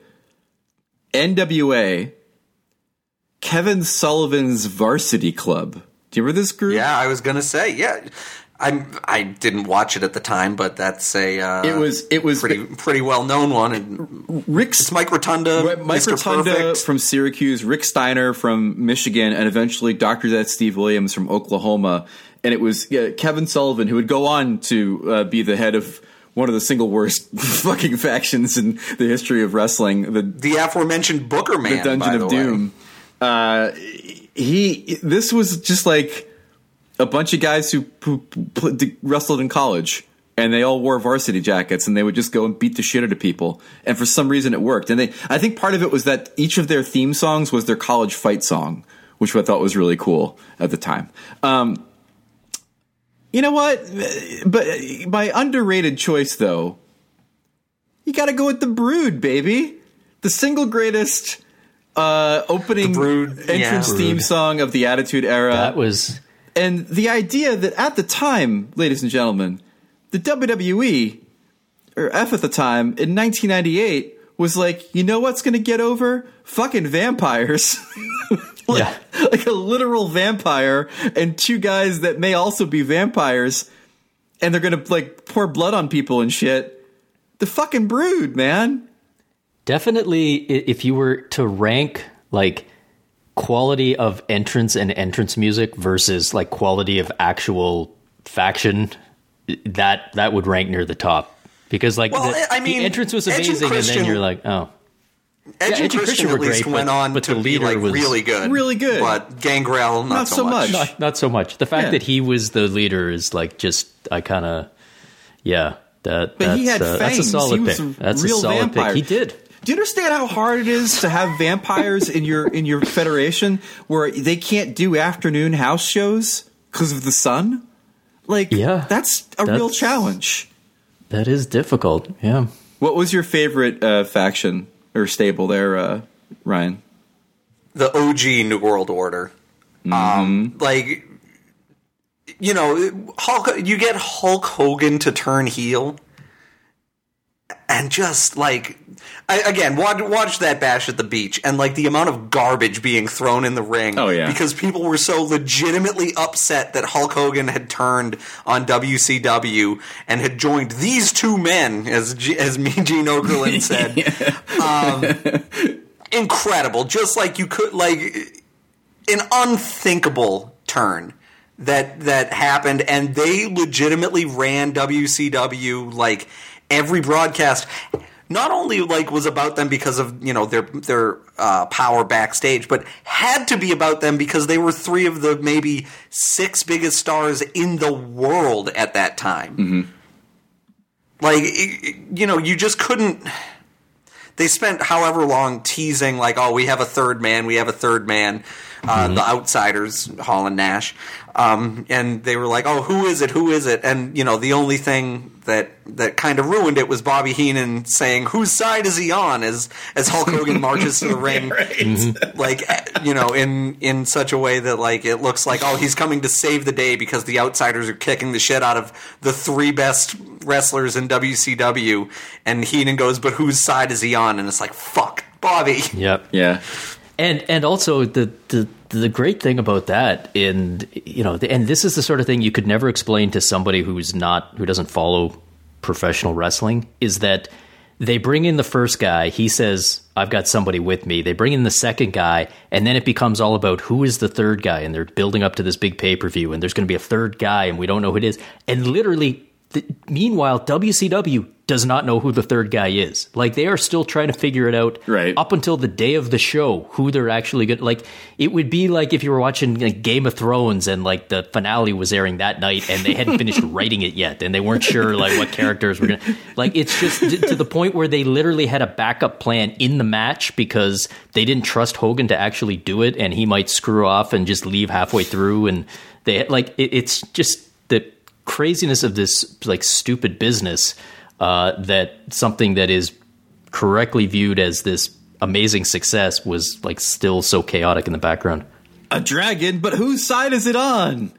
NWA, Kevin Sullivan's Varsity Club. Do you remember this group? Yeah, I was going to say, yeah. I didn't watch it at the time, but that's a it was pretty well known one. And it's Mike Rotunda, Mike Mr. Rotunda Perfect. from Syracuse, Rick Steiner from Michigan, and eventually Dr. Death Steve Williams from Oklahoma. And it was Kevin Sullivan, who would go on to be the head of one of the single worst fucking factions in the history of wrestling, the aforementioned Booker Man, the Dungeon of Doom. This was just like a bunch of guys who wrestled in college, and they all wore varsity jackets, and they would just go and beat the shit out of people. And for some reason, it worked. And I think part of it was that each of their theme songs was their college fight song, which I thought was really cool at the time. You know what? But my underrated choice, though, you got to go with the Brood, baby. The single greatest opening entrance theme song of the Attitude Era. That was... And the idea that at the time, ladies and gentlemen, the WWE, or F at the time, in 1998, was like, you know what's going to get over? Fucking vampires. Like a literal vampire and two guys that may also be vampires, and they're going to like pour blood on people and shit. The fucking Brood, man. Definitely, if you were to rank like quality of entrance and entrance music versus like quality of actual faction, that would rank near the top, because like the entrance was amazing, and then you're like, oh, Edge and Christian at least went on to be like really good, but Gangrel not so much. Not so much. The fact that he was the leader is like just he had fangs. That's a solid pick. That's real a solid vampire. pick. He did. Do you understand how hard it is to have vampires in your federation where they can't do afternoon house shows because of the sun? Like, that's a real challenge. That is difficult. Yeah. What was your favorite faction or stable there, Ryan? The OG New World Order. Like, you know, you get Hulk Hogan to turn heel. And just like, again, watch that Bash at the Beach, and like the amount of garbage being thrown in the ring. Oh yeah, because people were so legitimately upset that Hulk Hogan had turned on WCW and had joined these two men, as Mean Gene Okerlund said. Incredible, just like you could, like an unthinkable turn that happened, and they legitimately ran WCW like. Every broadcast not only like was about them because of, you know, their power backstage, but had to be about them because they were three of the maybe 6 biggest stars in the world at that time. Mm-hmm. Like, you know, you just couldn't. They spent however long teasing like, oh, we have a third man. The Outsiders, Hall and Nash, and they were like, "Oh, who is it?" And you know, the only thing that kind of ruined it was Bobby Heenan saying, "Whose side is he on?" as Hulk Hogan marches to the ring, like, you know, in such a way that like it looks like, oh, he's coming to save the day because the Outsiders are kicking the shit out of the 3 best wrestlers in WCW, and Heenan goes, "But whose side is he on?" And it's like, fuck, Bobby. Yep. Yeah. And also the great thing about that, and you know, and this is the sort of thing you could never explain to somebody who doesn't follow professional wrestling, is that they bring in the first guy, he says, "I've got somebody with me." They bring in the second guy, and then it becomes all about who is the third guy, and they're building up to this big pay-per-view, and there's going to be a third guy, and we don't know who it is. And literally, meanwhile, WCW does not know who the third guy is. Like, they are still trying to figure it out up until the day of the show, who they're actually going to, like, it would be like if you were watching like, Game of Thrones and like the finale was airing that night and they hadn't finished writing it yet and they weren't sure like what characters were going to, like, it's just to the point where they literally had a backup plan in the match because they didn't trust Hogan to actually do it and he might screw off and just leave halfway through. And they like, it's just the craziness of this like stupid business, that something that is correctly viewed as this amazing success was like still so chaotic in the background. A dragon, but whose side is it on?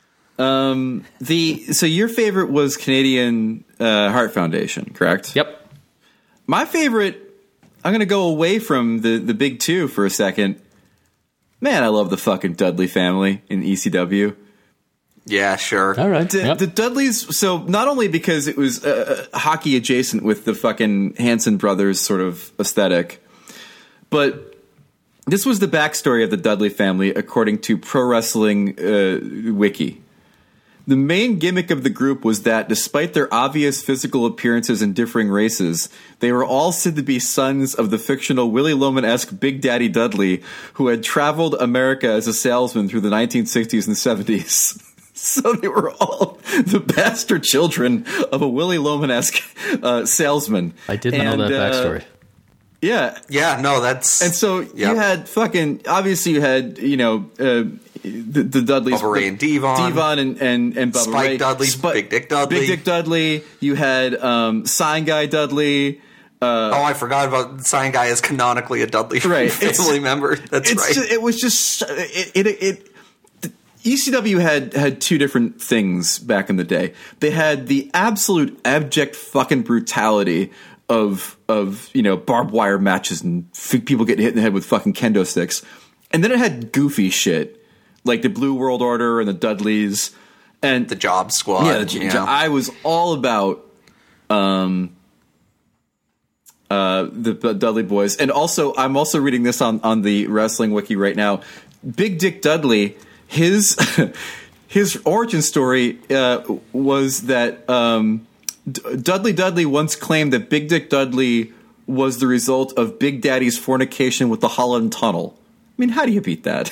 So your favorite was Canadian Heart Foundation, correct? Yep. My favorite, I'm going to go away from the big two for a second. Man, I love the fucking Dudley family in ECW. Yeah, sure. All right. The Dudleys, so not only because it was hockey adjacent with the fucking Hanson brothers sort of aesthetic, but this was the backstory of the Dudley family according to Pro Wrestling Wiki. The main gimmick of the group was that despite their obvious physical appearances and differing races, they were all said to be sons of the fictional Willie Loman-esque Big Daddy Dudley, who had traveled America as a salesman through the 1960s and 70s. So they were all the bastard children of a Willie Loman-esque salesman. I didn't know that backstory. Yeah. Yeah, no, that's... And so you had fucking... Obviously you had, the Dudleys. Bubba Ray and Devon. Devon and Bubba Spike Ray. Dudley, Big Dick Dudley. Big Dick Dudley. You had Sign Guy Dudley. I forgot about Sign Guy as canonically a Dudley family member. That's right. It was just... ECW had two different things back in the day. They had the absolute abject fucking brutality of barbed wire matches and people getting hit in the head with fucking kendo sticks, and then it had goofy shit like the Blue World Order and the Dudleys and the Job Squad. Yeah, I was all about the Dudley Boys, and also I'm also reading this on the Wrestling Wiki right now. Big Dick Dudley. His origin story was that Dudley once claimed that Big Dick Dudley was the result of Big Daddy's fornication with the Holland Tunnel. I mean, how do you beat that?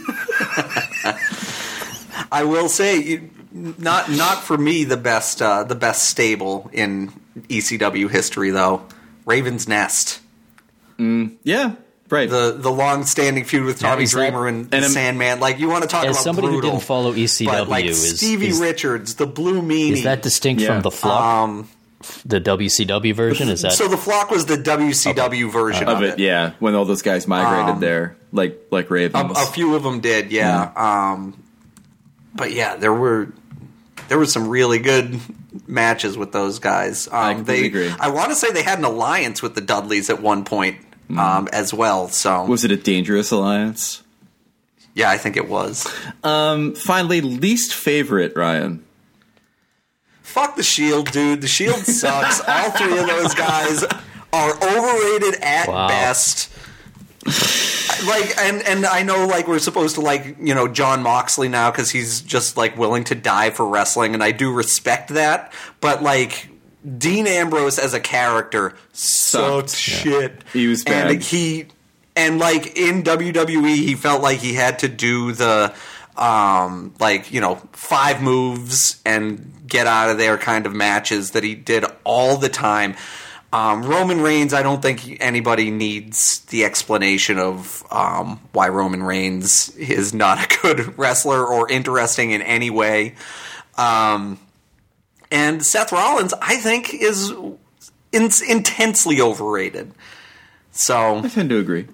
I will say, not for me the best stable in ECW history though. Raven's Nest. Yeah. Right. The long-standing feud with Tommy Dreamer and Sandman. Like, you want to talk about somebody brutal, who didn't follow ECW, but like Stevie Richards, the Blue Meanie. Is that distinct from the Flock? The WCW version? Is that so? The Flock was the WCW version of it. Yeah, when all those guys migrated there, like Ravens. A few of them did, yeah. But yeah, there were some really good matches with those guys. I completely agree. I want to say they had an alliance with the Dudleys at one point. As well, so was it a dangerous alliance? Yeah, I think it was. Finally, least favorite, Ryan. Fuck the Shield, dude. The Shield sucks. All three of those guys are overrated at best. Like, and I know, like, we're supposed to like, John Moxley now because he's just like willing to die for wrestling, and I do respect that. But like, Dean Ambrose as a character sucked shit. He was bad. And like in WWE, he felt like he had to do the 5 moves and get out of there kind of matches that he did all the time. Roman Reigns, I don't think anybody needs the explanation of why Roman Reigns is not a good wrestler or interesting in any way. And Seth Rollins, I think, is intensely overrated. So I tend to agree.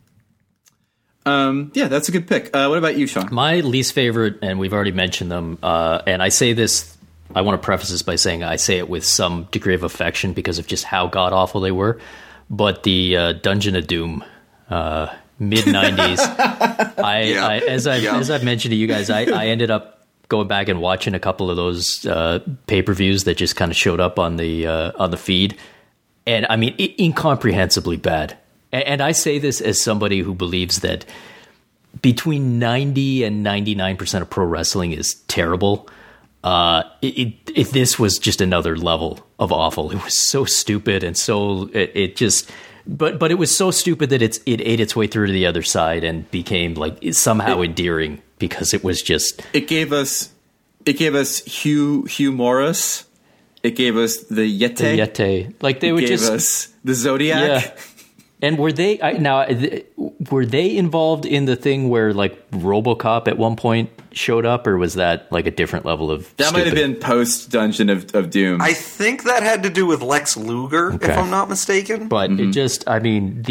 Yeah, that's a good pick. What about you, Sean? My least favorite, and we've already mentioned them, and I say this, I want to preface this by saying I say it with some degree of affection because of just how god-awful they were, but the Dungeon of Doom, mid-90s, as I've mentioned to you guys, I ended up going back and watching a couple of those pay-per-views that just kind of showed up on the feed, and I mean, incomprehensibly bad. And I say this as somebody who believes that between 90 and 99% of pro wrestling is terrible. This was just another level of awful. It was so stupid and so but it was so stupid that it ate its way through to the other side and became like somehow endearing because it was just. It gave us Hugh Morris. It gave us the Yeti. Like they would just gave us the Zodiac. Yeah. And were they involved in the thing where like RoboCop at one point showed up, or was that like a different level of? That stupid? might have been post Dungeon of Doom. I think that had to do with Lex Luger, if I'm not mistaken. But it just, I mean, the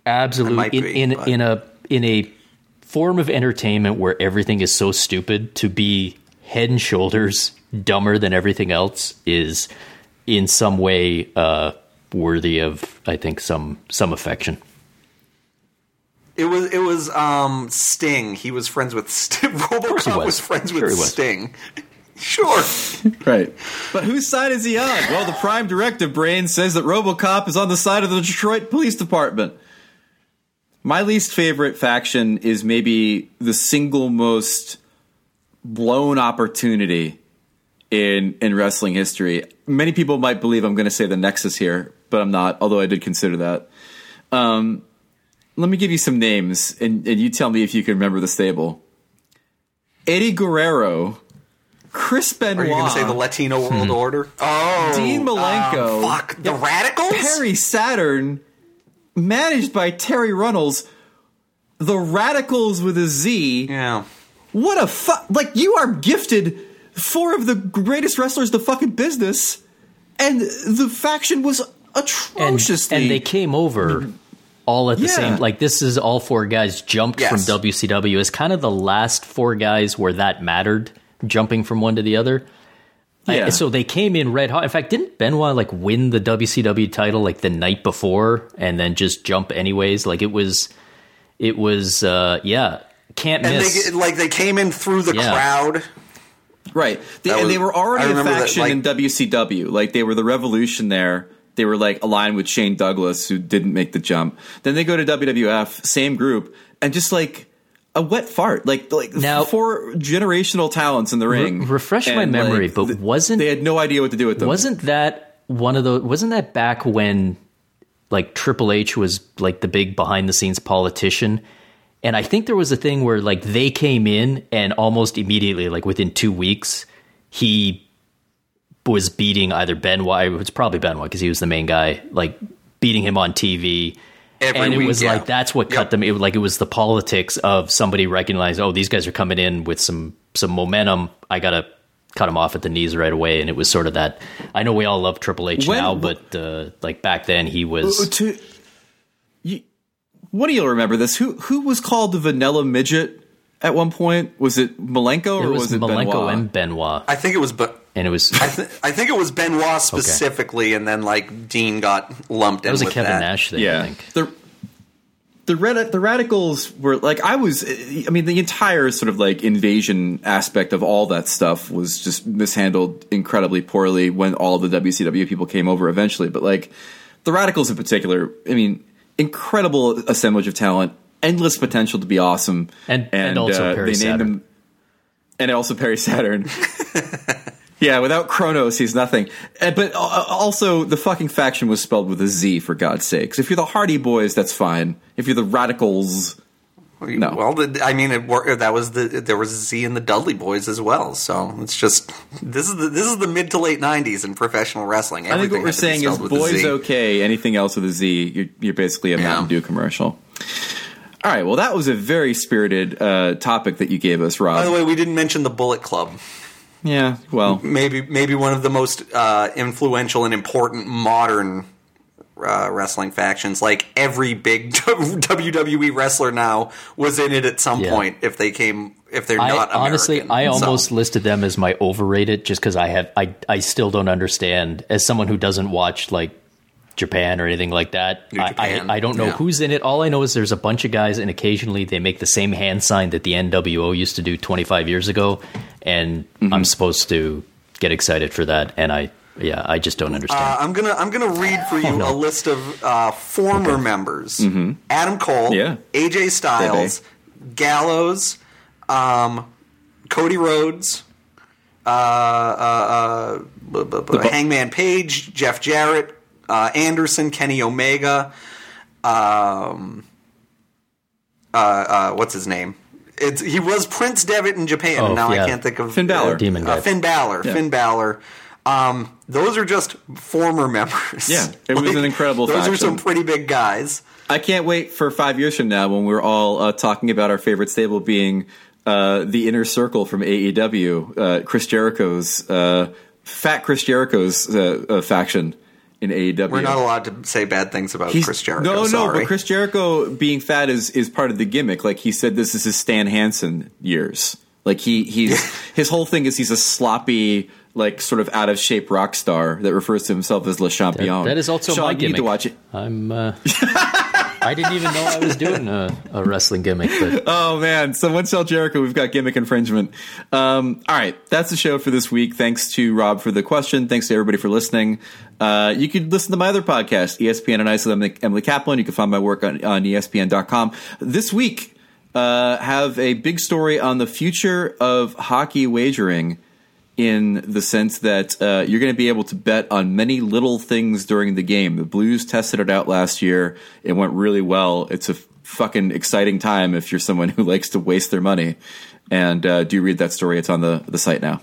Absolutely. In a form of entertainment where everything is so stupid, to be head and shoulders dumber than everything else is in some way worthy of, I think, some affection. It was Sting. He was friends with RoboCop was friends with Sting. Sure. Right. But whose side is he on? Well, the Prime Directive brain says that RoboCop is on the side of the Detroit Police Department. My least favorite faction is maybe the single most blown opportunity in wrestling history. Many people might believe I'm going to say the Nexus here, but I'm not, although I did consider that. Let me give you some names, and you tell me if you can remember the stable. Eddie Guerrero, Chris Benoit. Are you going to say the Latino World Order? Oh, Dean Malenko. The Radicals? Perry Saturn, managed by Terry Runnels. The Radicals with a Z. Yeah. What a like, you are gifted 4 of the greatest wrestlers in the fucking business, and the faction was atrociously. And they came over all at the same. Like, this is all 4 guys jumped from WCW as kind of the last 4 guys where that mattered, jumping from one to the other. Yeah. So they came in red hot. In fact, didn't Benoit like win the WCW title like the night before and then just jump anyways? Like, it was can't miss. And they came in through the crowd. Right. They were already a faction in WCW. Like, they were the Revolution there. They were like aligned with Shane Douglas, who didn't make the jump. Then they go to WWF, same group, and just like a wet fart. Like now, 4 generational talents in the ring. Refresh my memory, but they had no idea what to do with them. Wasn't that wasn't that back when like Triple H was like the big behind the scenes politician? And I think there was a thing where like they came in and almost immediately, like within 2 weeks, he was beating either Benoit. It was probably Benoit because he was the main guy, like beating him on TV. And it was like, that's what cut them. It was the politics of somebody recognizing, oh, these guys are coming in with some momentum. I got to cut them off at the knees right away. And it was sort of that. I know we all love Triple H now, but like back then he was. What do you remember this? Who was called the Vanilla Midget at one point? Was it Malenko or was it Malenko Benoit? and Benoit? I think it was, and it was. I think it was Benoit specifically, and then like Dean got lumped in. That was with a Kevin that. Nash thing. Yeah. I think the Radicals were like, the entire sort of like invasion aspect of all that stuff was just mishandled incredibly poorly when all the WCW people came over eventually. But like the Radicals in particular, I mean, incredible assemblage of talent, endless potential to be awesome, and also Perry Saturn. And also Perry Saturn. Yeah, without Kronos, he's nothing. But also, the fucking faction was spelled with a Z, for God's sakes. If you're the Hardy Boys, that's fine. If you're the Radicals, no. Well, there was a Z in the Dudley Boys as well. So it's just this is the mid to late '90s in professional wrestling. I think what we're saying is, boys okay. Anything else with a Z, you're basically a Mountain Dew commercial. All right. Well, that was a very spirited topic that you gave us, Rob. By the way, we didn't mention the Bullet Club. Yeah, well, maybe one of the most influential and important modern wrestling factions. Like every big WWE wrestler now was in it at some point. If they're not American. Honestly, I almost listed them as my overrated, just because I still don't understand, as someone who doesn't watch like Japan or anything like that. I don't know who's in it. All I know is there's a bunch of guys, and occasionally they make the same hand sign that the NWO used to do 25 years ago, and I'm supposed to get excited for that, and I just don't understand. I'm gonna read for you a list of former members: Adam Cole, AJ Styles, Gallows, Cody Rhodes, Hangman Page, Jeff Jarrett, Anderson, Kenny Omega, what's his name? He was Prince Devitt in Japan, and now I can't think of Finn Balor. Demon guy. Finn Balor. Yeah. Finn Balor. Those are just former members. Yeah, it was an incredible Those faction. are some pretty big guys. I can't wait for 5 years from now when we're all talking about our favorite stable being the Inner Circle from AEW, Chris Jericho's Fat Chris Jericho's faction. in AEW. We're not allowed to say bad things about Chris Jericho. No, sorry. but Chris Jericho being fat is part of the gimmick. Like he said, this is his Stan Hansen years. Like he's his whole thing is he's a sloppy, like sort of out of shape rock star that refers to himself as Le Champion. That is also Sean, my you gimmick. need to watch it. I didn't even know I was doing a wrestling gimmick. But. Oh man! So once tell Jericho, we've got gimmick infringement. All right, that's the show for this week. Thanks to Rob for the question. Thanks to everybody for listening. You could listen to my other podcast, ESPN and Ice with Emily Kaplan. You can find my work on ESPN.com. This week, have a big story on the future of hockey wagering, in the sense that you're going to be able to bet on many little things during the game. The Blues tested it out last year. It went really well. It's a fucking exciting time if you're someone who likes to waste their money. And do read that story. It's on the site now.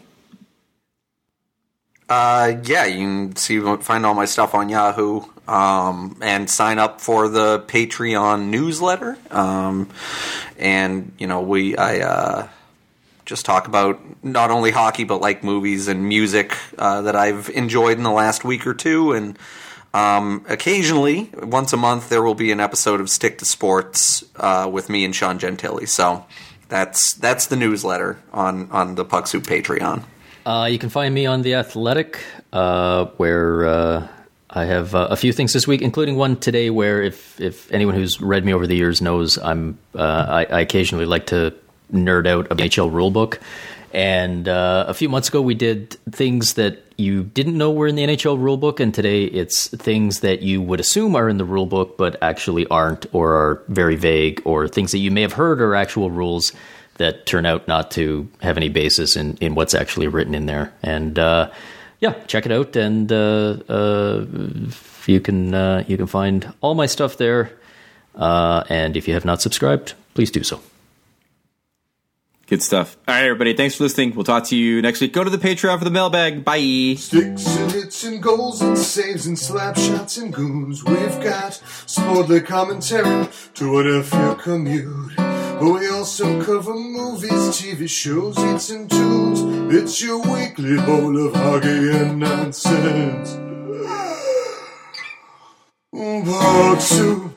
Yeah, you can find all my stuff on Yahoo, and sign up for the Patreon newsletter. And I just talk about not only hockey but like movies and music that I've enjoyed in the last week or two. And occasionally, once a month, there will be an episode of Stick to Sports with me and Sean Gentili. So that's the newsletter on the Puck Soup Patreon. You can find me on The Athletic, where I have a few things this week, including one today where if anyone who's read me over the years knows I occasionally like to nerd out a NHL rulebook. And a few months ago, we did things that you didn't know were in the NHL rulebook, and today it's things that you would assume are in the rulebook but actually aren't, or are very vague, or things that you may have heard are actual rules that turn out not to have any basis in what's actually written in there. And check it out, and you can find all my stuff there. And if you have not subscribed, please do so. Good stuff. All right, everybody. Thanks for listening. We'll talk to you next week. Go to the Patreon for the mailbag. Bye. Sticks and hits and goals and saves and slap shots and goons. We've got sportly commentary to whatever your commute. We also cover movies, TV shows, hits and tunes. It's your weekly bowl of hockey and nonsense. Puck Soup.